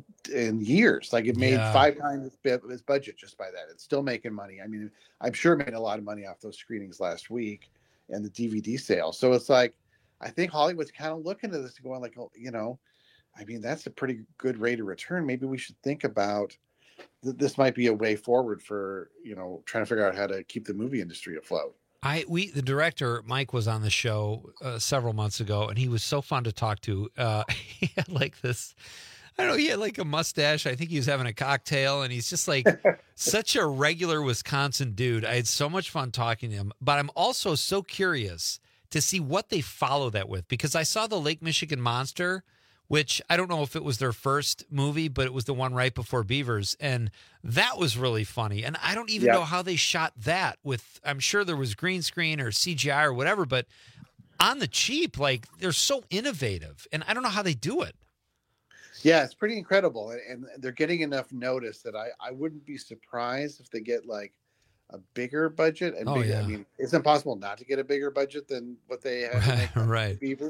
in years. Like it made yeah. five times its budget just by that. It's still making money. I mean, I'm sure it made a lot of money off those screenings last week and the D V D sale. So it's like, I think Hollywood's kind of looking at this and going like, oh, you know, I mean, that's a pretty good rate of return. Maybe we should think about th- this might be a way forward for, you know, trying to figure out how to keep the movie industry afloat. I we the director Mike was on the show uh, several months ago, and he was so fun to talk to. Uh, he had like this, I don't know, he had like a mustache. I think he was having a cocktail, and he's just like such a regular Wisconsin dude. I had so much fun talking to him, but I'm also so curious to see what they follow that with, because I saw the Lake Michigan Monster, which I don't know if it was their first movie, but it was the one right before Beavers. And that was really funny. And I don't even yeah. know how they shot that with, I'm sure there was green screen or C G I or whatever, but on the cheap, like they're so innovative and I don't know how they do it. Yeah, it's pretty incredible. And they're getting enough notice that I, I wouldn't be surprised if they get like a bigger budget. And oh, bigger, yeah. I mean, it's impossible not to get a bigger budget than what they have. Right. right. Beaver.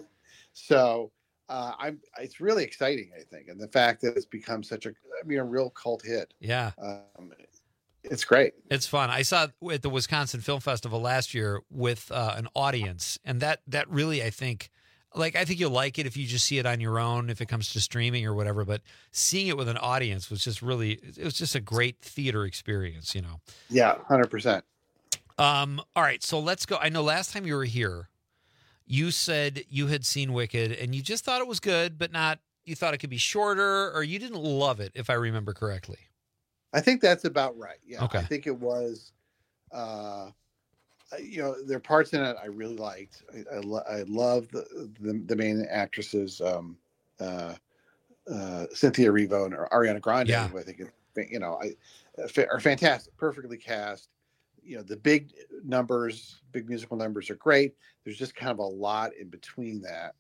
So, Uh, I'm. It's really exciting, I think, and the fact that it's become such a, I mean, a real cult hit. Yeah, um, it's great. It's fun. I saw it at the Wisconsin Film Festival last year with uh, an audience, and that that really, I think, like, I think you'll like it if you just see it on your own, if it comes to streaming or whatever. But seeing it with an audience was just really, it was just a great theater experience, you know. Yeah, one hundred percent. Um. All right, so let's go. I know last time you were here, you said you had seen Wicked and you just thought it was good, but not, you thought it could be shorter, or you didn't love it, if I remember correctly. I think that's about right. Yeah. Okay. I think it was, uh, you know, there are parts in it I really liked. I, I, lo- I love the, the, the main actresses, um, uh, uh, Cynthia Erivo and Ariana Grande. Yeah. Who I think, you know, I, are fantastic, perfectly cast. You know, the big numbers, big musical numbers are great. There's just kind of a lot in between that.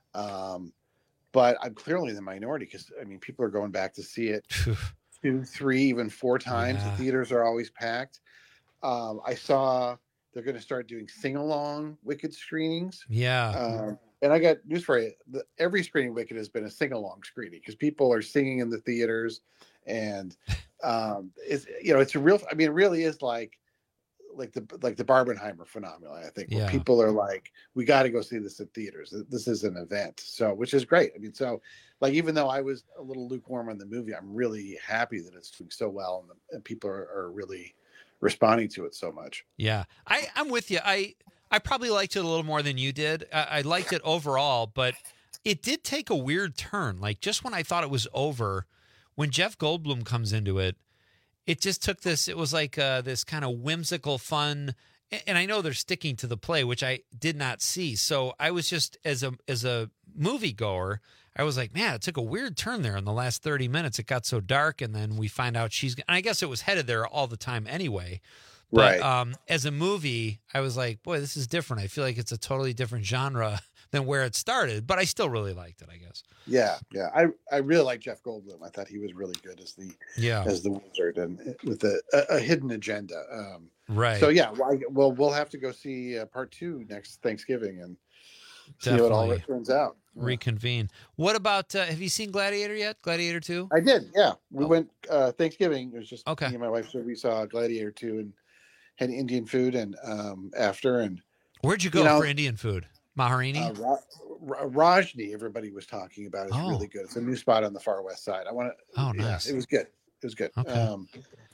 Um, but I'm clearly in the minority because, I mean, people are going back to see it two, three, even four times. Yeah. The theaters are always packed. Um, I saw they're going to start doing sing-along Wicked screenings. Yeah. Um, and I got news for you. The, every screening Wicked has been a sing-along screening because people are singing in the theaters. And, um, it's, you know, it's a real, I mean, it really is like, like the like the Barbenheimer phenomenon. I think where Yeah. people are like, we got to go see this at theaters. This is an event, so which is great. I mean, so like even though I was a little lukewarm on the movie, I'm really happy that it's doing so well and, the, and people are, are really responding to it so much. Yeah, I, I'm with you. I I probably liked it a little more than you did. I, I liked it overall, but it did take a weird turn. Like just when I thought it was over, when Jeff Goldblum comes into it, it just took this. It was like uh, this kind of whimsical, fun. And I know they're sticking to the play, which I did not see. So I was just as a as a moviegoer, I was like, man, it took a weird turn there in the last thirty minutes. It got so dark, and then we find out she's. And I guess it was headed there all the time anyway. But Right. um, as a movie, I was like, boy, this is different. I feel like it's a totally different genre than where it started, but I still really liked it, I guess. Yeah, yeah. I I really like Jeff Goldblum. I thought he was really good as the Yeah. as the wizard and with a, a, a hidden agenda. Um, Right. So yeah, well, I, well, we'll have to go see uh, part two next Thanksgiving and see what all Definitely. it turns out. Reconvene. What about, uh, have you seen Gladiator yet? Gladiator two? I did. Yeah, we went uh, Thanksgiving. It was just Okay. me and my wife. So we saw Gladiator two and had Indian food and um, after and Where'd you go know, for Indian food? Maharini? Uh, Ra- Ra- Rajni, everybody was talking about. It's Oh. really good. It's a new spot on the far west side. I want to. Oh, yeah, nice. it was good. It was good. Okay. Um,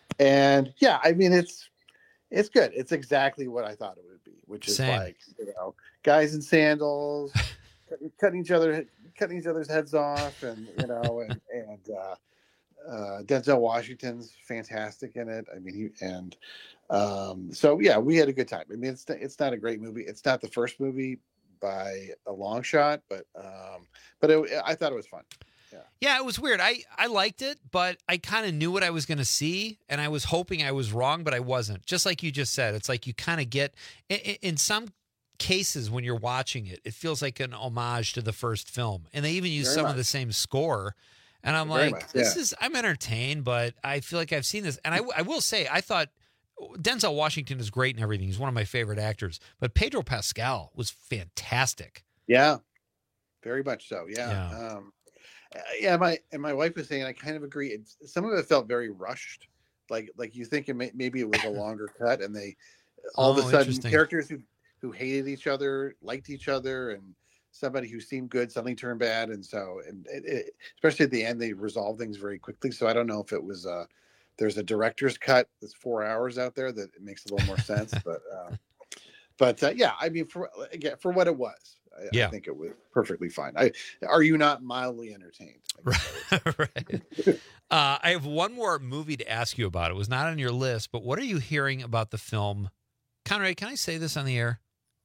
and yeah, I mean, it's it's good. It's exactly what I thought it would be, which is Same. like you know, guys in sandals, cutting each other, cutting each other's heads off, and you know, and and uh, uh, Denzel Washington's fantastic in it. I mean, he and um, so yeah, we had a good time. I mean, it's it's not a great movie. It's not the first movie by a long shot, but um, but it, I thought it was fun. Yeah, it was weird. I, I liked it, but I kind of knew what I was going to see, and I was hoping I was wrong, but I wasn't. Just like you just said, it's like you kind of get, in, in some cases when you're watching it, it feels like an homage to the first film, and they even use Very some much. of the same score. And I'm Very like, much, this yeah. is, I'm entertained, but I feel like I've seen this. And I, I will say, I thought Denzel Washington is great and everything. He's one of my favorite actors, but Pedro Pascal was fantastic. Yeah, very much so. Yeah. Yeah. Um, uh, yeah, my and my wife was saying I kind of agree. It's, some of it felt very rushed, like like you think it may, maybe it was a longer cut, and they all of Oh, a sudden interesting. characters who who hated each other liked each other, and somebody who seemed good suddenly turned bad, and so and it, it, especially at the end they resolved things very quickly. So I don't know if it was uh there's a director's cut that's four hours out there that it makes a little more sense, but uh, but uh, yeah, I mean for again for what it was. I, Yeah. I think it was perfectly fine. I are you not mildly entertained? right. Uh, I have one more movie to ask you about. It was not on your list, but what are you hearing about the film? Conrad, can I say this on the air?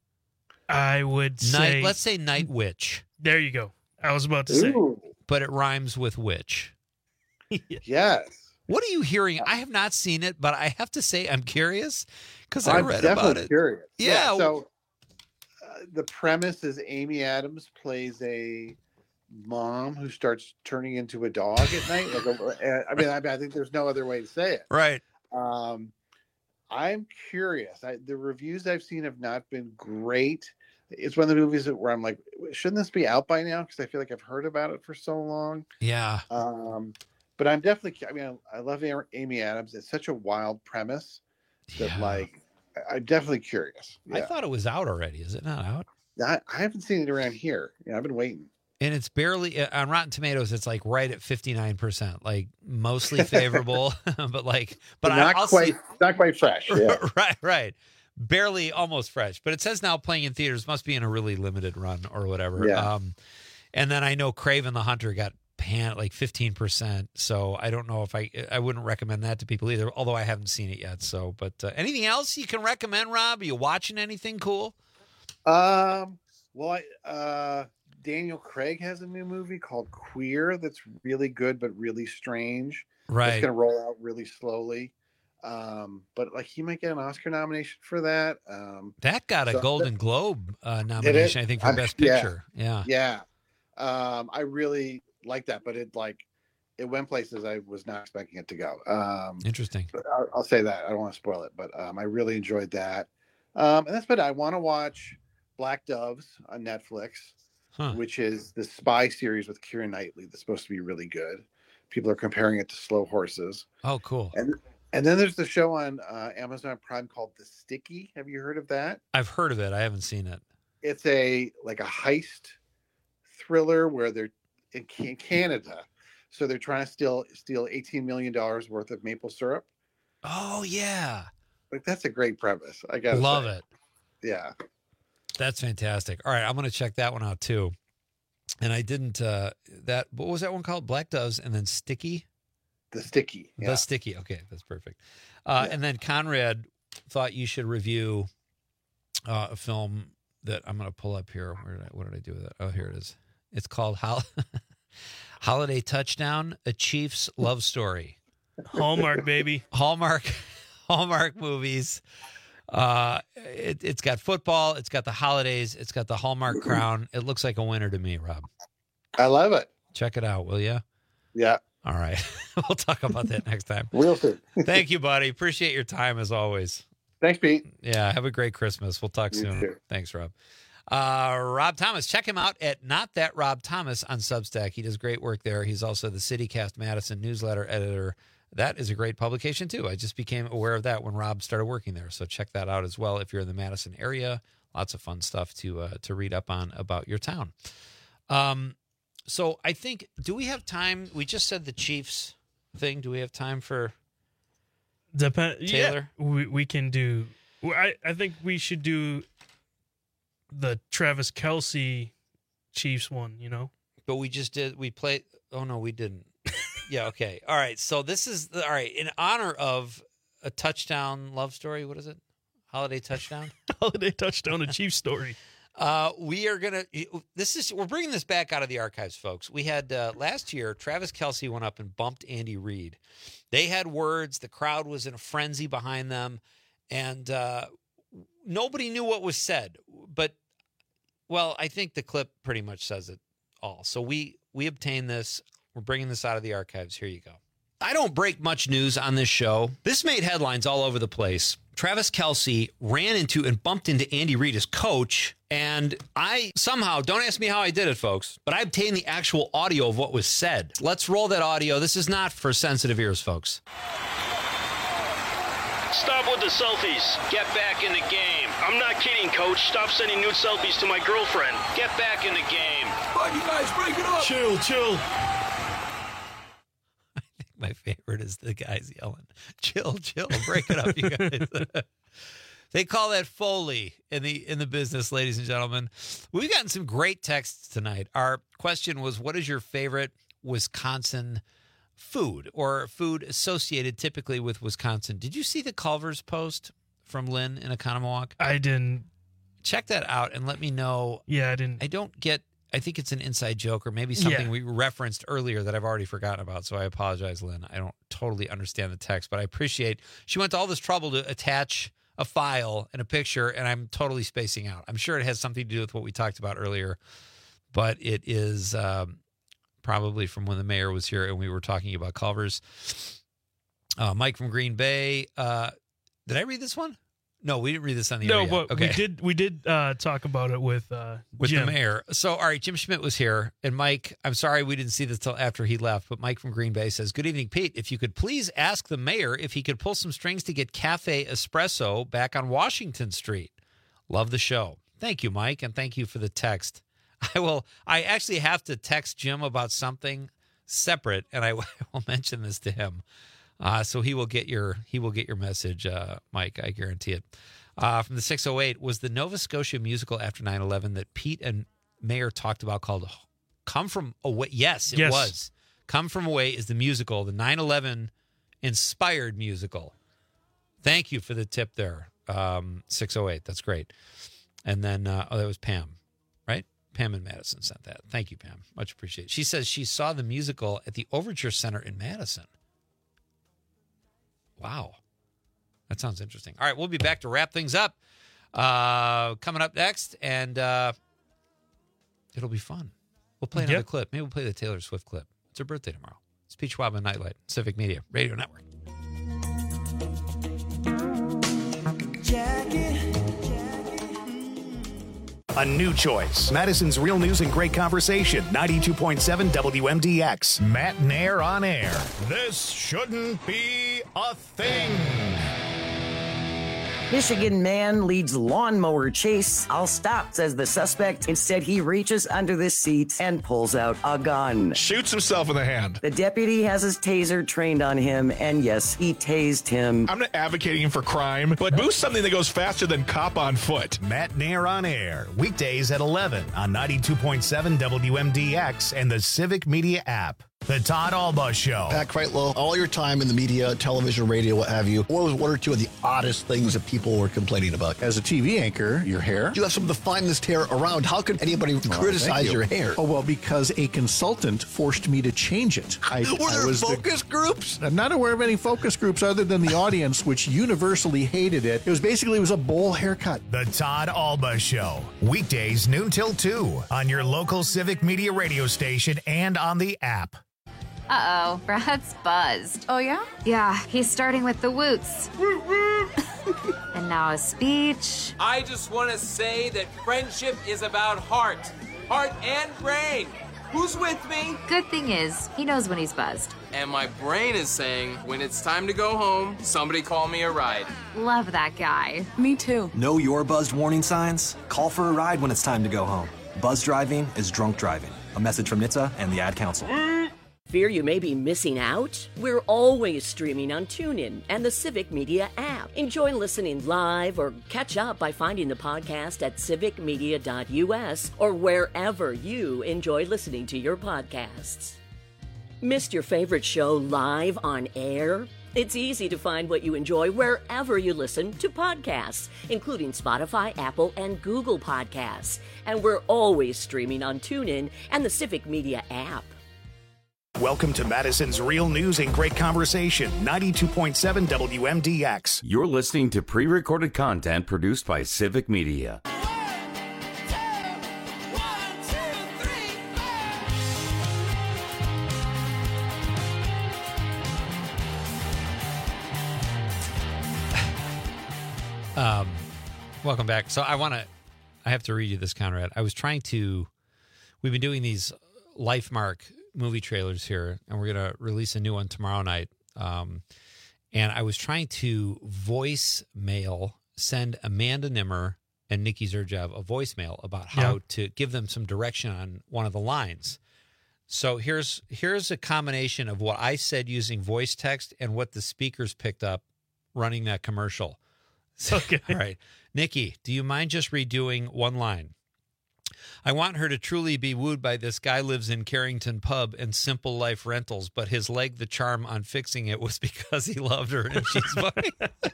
I would Night, say. let's say Night Witch, There you go. I was about to say. Ooh, but it rhymes with witch. yes. What are you hearing? I have not seen it, but I have to say I'm curious because I I'm read definitely about it. curious. Yeah. so uh, the premise is Amy Adams plays a mom who starts turning into a dog at night. Like a, I mean, I, I think there's no other way to say it. Right. Um, I'm curious. I, the reviews I've seen have not been great. It's one of the movies that, where I'm like, shouldn't this be out by now? Because I feel like I've heard about it for so long. Yeah. Um, but I'm definitely. I mean, I love Amy Adams. It's such a wild premise that, Yeah. like, I- I'm definitely curious. I Yeah. thought it was out already. Is it not out? I, I haven't seen it around here. Yeah, I've been waiting. And it's barely uh, on Rotten Tomatoes. It's like right at fifty-nine percent, like mostly favorable, but like, but I, not I'll quite, see, not quite fresh. Yeah. right, right, barely, almost fresh. But it says now playing in theaters. Must be in a really limited run or whatever. Yeah. Um, and then I know Craven the Hunter got pan like fifteen percent. So I don't know if I I wouldn't recommend that to people either. Although I haven't seen it yet. So, but uh, anything else you can recommend, Rob? Are you watching anything cool? Um. Well, I, uh, Daniel Craig has a new movie called Queer that's really good but really strange. Right. It's going to roll out really slowly. Um, but like he might get an Oscar nomination for that. Um, That got a so- Golden Globe uh, Did it? nomination, I think, for I'm- Best yeah. Picture. Yeah. Yeah. Um, I really like that, but it like it went places I was not expecting it to go. Um, Interesting. but I'll, I'll say that I don't want to spoil it, but um, I really enjoyed that. Um, and that's what I want to watch. Black Doves on Netflix, Huh. which is the spy series with Keira Knightley that's supposed to be really good. People are comparing it to Slow Horses, Oh, cool. and And then there's the show on uh, Amazon Prime called The Sticky. Have you heard of that? I've heard of it. I haven't seen it. It's a like a heist thriller where they're in Canada, so they're trying to steal steal eighteen million dollars worth of maple syrup. Oh yeah, like that's a great premise. I got love say. it. Yeah, that's fantastic. All right, I'm going to check that one out too. And I didn't. Uh, that what was that one called? Black Doves, and then Sticky. The Sticky. Yeah. The Sticky. Okay, that's perfect. Uh, yeah. And then Conrad thought you should review uh, a film that I'm going to pull up here. Where did I, what did I do with it? Oh, here it is. It's called Hol- Holiday Touchdown, A Chief's Love Story. Hallmark, baby. Hallmark. Hallmark movies. Uh, it, it's got football. It's got the holidays. It's got the Hallmark crown. It looks like a winner to me, Rob. I love it. Check it out, will you? Yeah. All right. We'll talk about that next time. Real soon. Thank you, buddy. Appreciate your time as always. Thanks, Pete. Yeah. Have a great Christmas. We'll talk You soon. too. Thanks, Rob. Uh, Rob Thomas. Check him out at Not That Rob Thomas on Substack. He does great work there. He's also the CityCast Madison newsletter editor. That is a great publication, too. I just became aware of that when Rob started working there. So check that out as well if you're in the Madison area. Lots of fun stuff to uh, to read up on about your town. Um, so I think, do we have time? We just said the Chiefs thing. Do we have time for Depend- Taylor? Yeah, we, we can do. I, I think we should do the Travis Kelce Chiefs one, you know? But we just did. We played. Oh, no, we didn't. Yeah, okay. All right. So this is, the, all right, in honor of a touchdown love story. What is it? Holiday touchdown? Holiday touchdown, a Chiefs story. Uh, we are going to, this is, we're bringing this back out of the archives, folks. We had, uh, last year, Travis Kelce went up and bumped Andy Reid. They had words. The crowd was in a frenzy behind them. And uh, nobody knew what was said. But, well, I think the clip pretty much says it all. So we, we obtained this. We're bringing this out of the archives. Here you go. I don't break much news on this show. This made headlines all over the place. Travis Kelce ran into and bumped into Andy Reid, his coach, and I somehow, don't ask me how I did it, folks, but I obtained the actual audio of what was said. Let's roll that audio. This is not for sensitive ears, folks. Stop with the selfies. Get back in the game. I'm not kidding, coach. Stop sending nude selfies to my girlfriend. Get back in the game. Come on, you guys, break it up. Chill, chill. My favorite is the guys yelling, chill, chill, break it up, you guys. They call that Foley in the in the business, ladies and gentlemen. We've gotten some great texts tonight. Our question was, what is your favorite Wisconsin food or food associated typically with Wisconsin? Did you see the Culver's post from Lynn in Economowoc? I didn't. Check that out and let me know. Yeah, I didn't. I don't get... I think it's an inside joke or maybe something Yeah. we referenced earlier that I've already forgotten about. So I apologize, Lynn. I don't totally understand the text, but I appreciate she went to all this trouble to attach a file and a picture, and I'm totally spacing out. I'm sure it has something to do with what we talked about earlier, but it is um, probably from when the mayor was here and we were talking about Culver's. Uh, Mike from Green Bay. Uh, did I read this one? No, we didn't read this on the No, air yet. but we did. We did uh, talk about it with uh, with Jim. the mayor. So, all right, Jim Schmidt was here, and Mike, I'm sorry we didn't see this till after he left, but Mike from Green Bay says, good evening, Pete. If you could please ask the mayor if he could pull some strings to get Cafe Espresso back on Washington Street. Love the show. Thank you, Mike, and thank you for the text. I will, I actually have to text Jim about something separate, and I will mention this to him. Uh, so he will get your he will get your message, uh, Mike. I guarantee it. Uh, from the six oh eight, was the Nova Scotia musical after nine eleven that Pete and Mayor talked about called Come From Away? Yes, it Yes. was. Come From Away is the musical, the nine eleven inspired musical. Thank you for the tip there, um, six oh eight. That's great. And then, uh, oh, that was Pam, right? Pam in Madison sent that. Thank you, Pam. Much appreciated. She says she saw the musical at the Overture Center in Madison. Wow. That sounds interesting. All right, we'll be back to wrap things up. Uh, coming up next, and uh, it'll be fun. We'll play another Yep. clip. Maybe we'll play the Taylor Swift clip. It's her birthday tomorrow. It's Pete Schwab and Nightlight, Civic Media, Radio Network. A new choice. Madison's Real News and Great Conversation. ninety-two point seven W M D X. Matt Nair on air. This shouldn't be a thing. Michigan man leads lawnmower chase. I'll stop, says the suspect. Instead, he reaches under the seat and pulls out a gun. Shoots himself in the hand. The deputy has his taser trained on him, and yes, he tased him. I'm not advocating for crime, but boost something that goes faster than cop on foot. Matt Nair on air, weekdays at eleven on ninety-two point seven W M D X and the Civic Media app. The Todd Alba Show. Pat Kreitlow, all your time in the media, television, radio, what have you, what was one or two of the oddest things that people were complaining about? As a T V anchor, your hair. You have some of the finest hair around. How could anybody oh, criticize you. your hair? Oh, well, because a consultant forced me to change it. I, were there I was focus the, groups? I'm not aware of any focus groups other than the audience, which universally hated it. It was basically, it was a bowl haircut. The Todd Alba Show. Weekdays noon till two on your local Civic Media radio station and on the app. Uh-oh, Brad's buzzed. Oh, yeah? Yeah, he's starting with the woots. And now a speech. I just want to say that friendship is about heart. Heart and brain. Who's with me? Good thing is, he knows when he's buzzed. And my brain is saying, when it's time to go home, somebody call me a ride. Love that guy. Me too. Know your buzzed warning signs? Call for a ride when it's time to go home. Buzz driving is drunk driving. A message from N H T S A and the Ad Council. Fear you may be missing out? We're always streaming on TuneIn and the Civic Media app. Enjoy listening live or catch up by finding the podcast at civic media dot U S or wherever you enjoy listening to your podcasts. Missed your favorite show live on air? It's easy to find what you enjoy wherever you listen to podcasts, including Spotify, Apple, and Google Podcasts. And we're always streaming on TuneIn and the Civic Media app. Welcome to Madison's Real News and Great Conversation, ninety-two point seven W M D X. You're listening to pre-recorded content produced by Civic Media. Um, welcome back. So I want to, I have to read you this, Conrad. I was trying to, we've been doing these LifeMark movie trailers here, and we're going to release a new one tomorrow night. Um, and I was trying to voice mail, send Amanda Nimmer and Nikki Zerjev a voicemail about how Yeah. to give them some direction on one of the lines. So here's here's a combination of what I said using voice text and what the speakers picked up running that commercial. So, Okay. All right. Nikki, do you mind just redoing one line? I want her to truly be wooed by this guy lives in Carrington Pub and Simple Life Rentals, but his leg, the charm on fixing it was because he loved her and she's funny.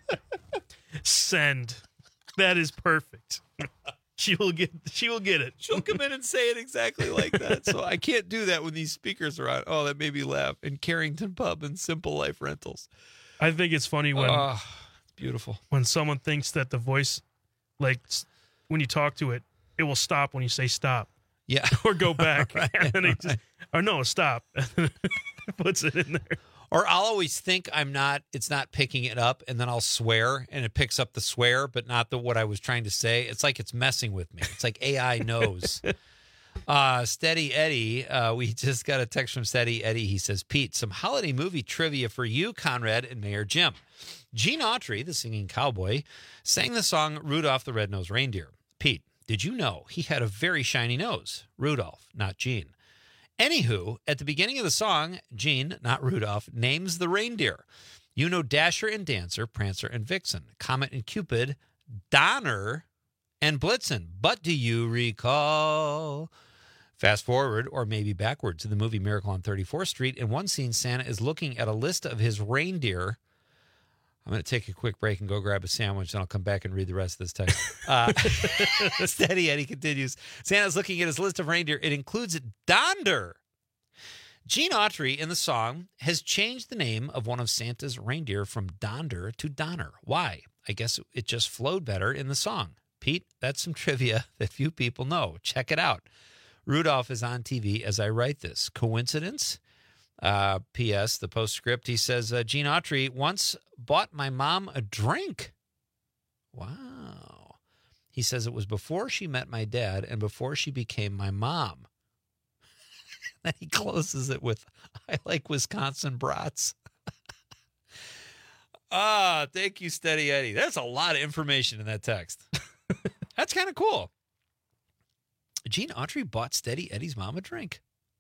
Send. That is perfect. She will get she will get it. She'll come in and say it exactly like that. So I can't do that when these speakers are on. Oh, that made me laugh. In Carrington Pub and Simple Life Rentals. I think it's funny when Oh, beautiful. when someone thinks that the voice, like s- when you talk to it, it will stop when you say stop. Yeah. Or go back. Right, and then it just, right. or no, stop. And then it puts it in there. Or I'll always think I'm not, it's not picking it up, and then I'll swear, and it picks up the swear, but not the what I was trying to say. It's like it's messing with me. It's like A I knows. uh, Steady Eddie, uh, we just got a text from Steady Eddie. He says, Pete, some holiday movie trivia for you, Conrad, and Mayor Jim. Gene Autry, the singing cowboy, sang the song Rudolph the Red-Nosed Reindeer. Pete, did you know he had a very shiny nose? Rudolph, not Gene. Anywho, at the beginning of the song, Gene, not Rudolph, names the reindeer. You know Dasher and Dancer, Prancer and Vixen, Comet and Cupid, Donner and Blitzen. But do you recall? Fast forward, or maybe backward, to the movie Miracle on thirty-fourth Street. In one scene, Santa is looking at a list of his reindeer. I'm going to take a quick break and go grab a sandwich, and I'll come back and read the rest of this text. Uh, Steady Eddie continues. Santa's looking at his list of reindeer. It includes Donder. Gene Autry in the song has changed the name of one of Santa's reindeer from Donder to Donner. Why? I guess it just flowed better in the song. Pete, that's some trivia that few people know. Check it out. Rudolph is on T V as I write this. Coincidence? Uh, P S, the postscript, he says, uh, Gene Autry once bought my mom a drink. Wow. He says it was before she met my dad and before she became my mom. Then he closes it with, I like Wisconsin brats. Ah, thank you, Steady Eddie. That's a lot of information in that text. That's kind of cool. Gene Autry bought Steady Eddie's mom a drink.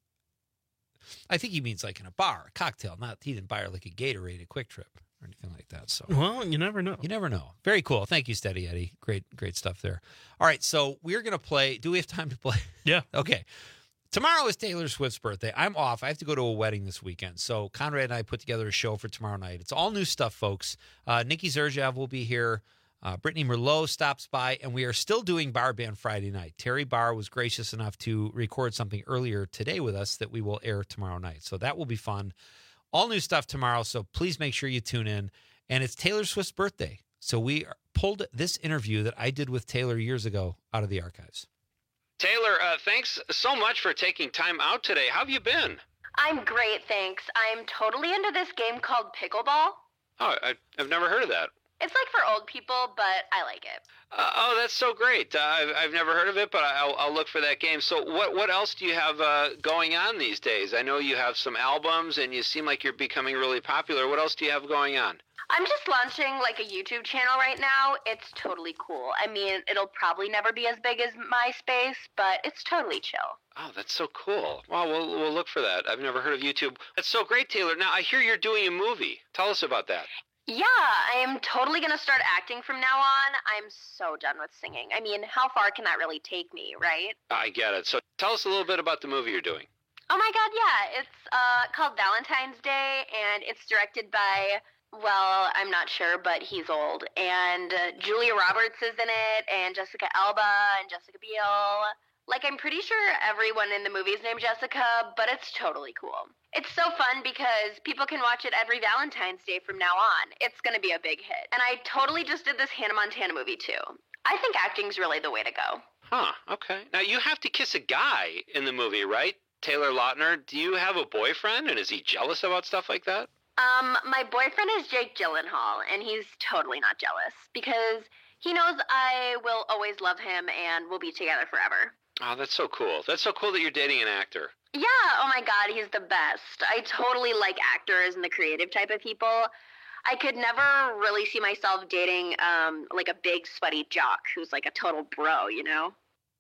I think he means like in a bar, a cocktail. Not he didn't buy her like a Gatorade, a Quick Trip, or anything like that. So, well, you never know. You never know. Very cool. Thank you, Steady Eddie. Great, great stuff there. All right, so we're gonna play. Do we have time to play? Yeah. Okay. Tomorrow is Taylor Swift's birthday. I'm off. I have to go to a wedding this weekend. So Conrad and I put together a show for tomorrow night. It's all new stuff, folks. Uh, Nikki Zerjav will be here. Uh, Brittany Merlot stops by, and we are still doing Bar Band Friday night. Terry Barr was gracious enough to record something earlier today with us that we will air tomorrow night. So that will be fun. All new stuff tomorrow, so please make sure you tune in. And it's Taylor Swift's birthday. So we pulled this interview that I did with Taylor years ago out of the archives. Taylor, uh, thanks so much for taking time out today. How have you been? I'm great, thanks. I'm totally into this game called pickleball. Oh, I, I've never heard of that. It's like for old people, but I like it. Uh, oh, that's so great. Uh, I've, I've never heard of it, but I'll, I'll look for that game. So what what else do you have uh, going on these days? I know you have some albums, and you seem like you're becoming really popular. What else do you have going on? I'm just launching like a YouTube channel right now. It's totally cool. I mean, it'll probably never be as big as MySpace, but it's totally chill. Oh, that's so cool. Well, we'll we'll look for that. I've never heard of YouTube. That's so great, Taylor. Now, I hear you're doing a movie. Tell us about that. Yeah, I'm totally going to start acting from now on. I'm so done with singing. I mean, how far can that really take me, right? I get it. So tell us a little bit about the movie you're doing. Oh my God, yeah. It's uh, called Valentine's Day, and it's directed by, well, I'm not sure, but he's old. And uh, Julia Roberts is in it, and Jessica Alba, and Jessica Biel. Like, I'm pretty sure everyone in the movie is named Jessica, but it's totally cool. It's so fun because people can watch it every Valentine's Day from now on. It's going to be a big hit. And I totally just did this Hannah Montana movie, too. I think acting's really the way to go. Huh, okay. Now, you have to kiss a guy in the movie, right? Taylor Lautner, do you have a boyfriend, and is he jealous about stuff like that? Um, my boyfriend is Jake Gyllenhaal, and he's totally not jealous because he knows I will always love him and we'll be together forever. Oh, that's so cool. That's so cool that you're dating an actor. Yeah, oh my God, he's the best. I totally like actors and the creative type of people. I could never really see myself dating, um, like a big sweaty jock who's like a total bro, you know?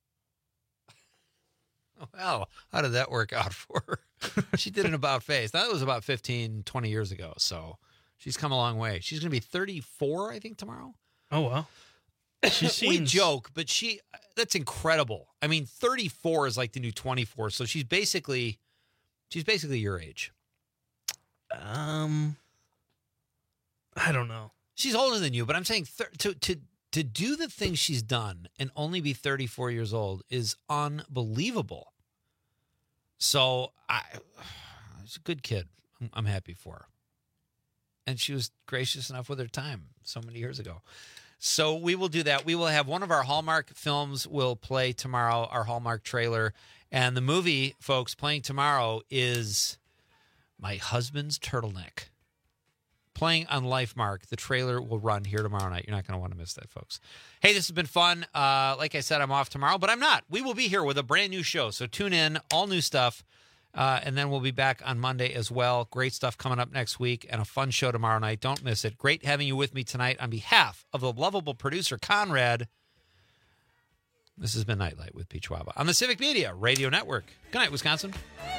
Well, how did that work out for her? She did an about face. That was about fifteen, twenty years ago, so she's come a long way. She's going to be thirty-four, I think, tomorrow. Oh, wow. She seems... We joke, but she that's incredible. I mean, thirty-four is like the new twenty-four, so she's basically she's basically your age. Um I don't know. She's older than you, but I'm saying thir- to to to do the things she's done and only be thirty-four years old is unbelievable. So, I she's a good kid. I'm, I'm happy for her. And she was gracious enough with her time so many years ago. So we will do that. We will have one of our Hallmark films will play tomorrow, our Hallmark trailer. And the movie, folks, playing tomorrow is My Husband's Turtleneck. Playing on LifeMark. The trailer will run here tomorrow night. You're not going to want to miss that, folks. Hey, this has been fun. Uh, like I said, I'm off tomorrow, but I'm not. We will be here with a brand new show. So tune in, all new stuff. Uh, and then we'll be back on Monday as well. Great stuff coming up next week and a fun show tomorrow night. Don't miss it. Great having you with me tonight. On behalf of the lovable producer, Conrad, this has been Nightlight with Pete Schwaba on the Civic Media Radio Network. Good night, Wisconsin.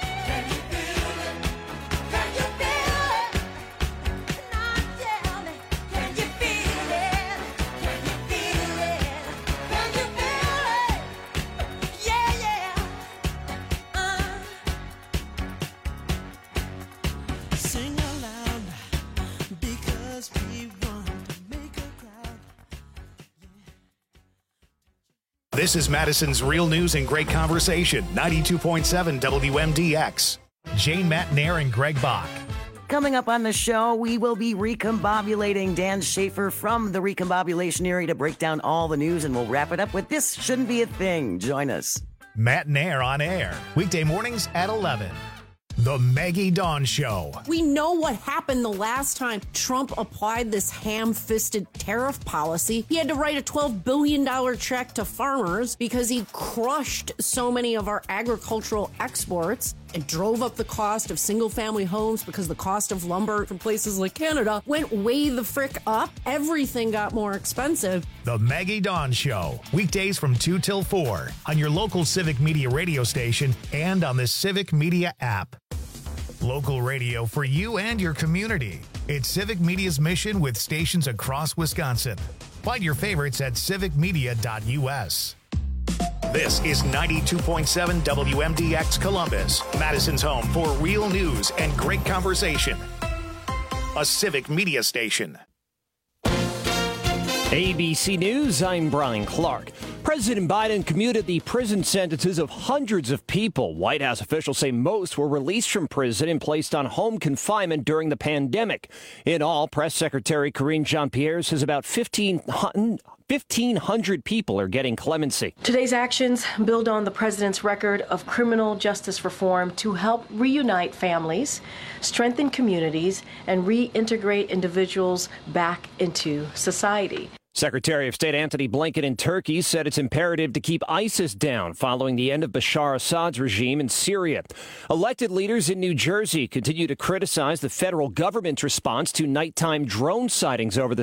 This is Madison's Real News and Great Conversation, ninety-two point seven W M D X. Jane Matnair and Greg Bach. Coming up on the show, we will be recombobulating Dan Schaefer from the recombobulation area to break down all the news, and we'll wrap it up with This Shouldn't Be a Thing. Join us. Matnair on air, weekday mornings at eleven. The Maggie Dawn Show. We know what happened the last time Trump applied this ham-fisted tariff policy. He had to write a twelve billion dollars check to farmers because he crushed so many of our agricultural exports. It drove up the cost of single-family homes because the cost of lumber from places like Canada went way the frick up. Everything got more expensive. The Maggie Dawn Show, weekdays from two till four on your local Civic Media radio station and on the Civic Media app. Local radio for you and your community. It's Civic Media's mission with stations across Wisconsin. Find your favorites at civic media dot u s. This is ninety-two point seven W M D X Columbus, Madison's home for real news and great conversation. A Civic Media station. A B C News, I'm Brian Clark. President Biden commuted the prison sentences of hundreds of people. White House officials say most were released from prison and placed on home confinement during the pandemic. In all, Press Secretary Karine Jean-Pierre says about fifteen hundred people are getting clemency. Today's actions build on the president's record of criminal justice reform to help reunite families, strengthen communities, and reintegrate individuals back into society. Secretary of State Antony Blinken in Turkey said it's imperative to keep ISIS down following the end of Bashar Assad's regime in Syria. Elected leaders in New Jersey continue to criticize the federal government's response to nighttime drone sightings over the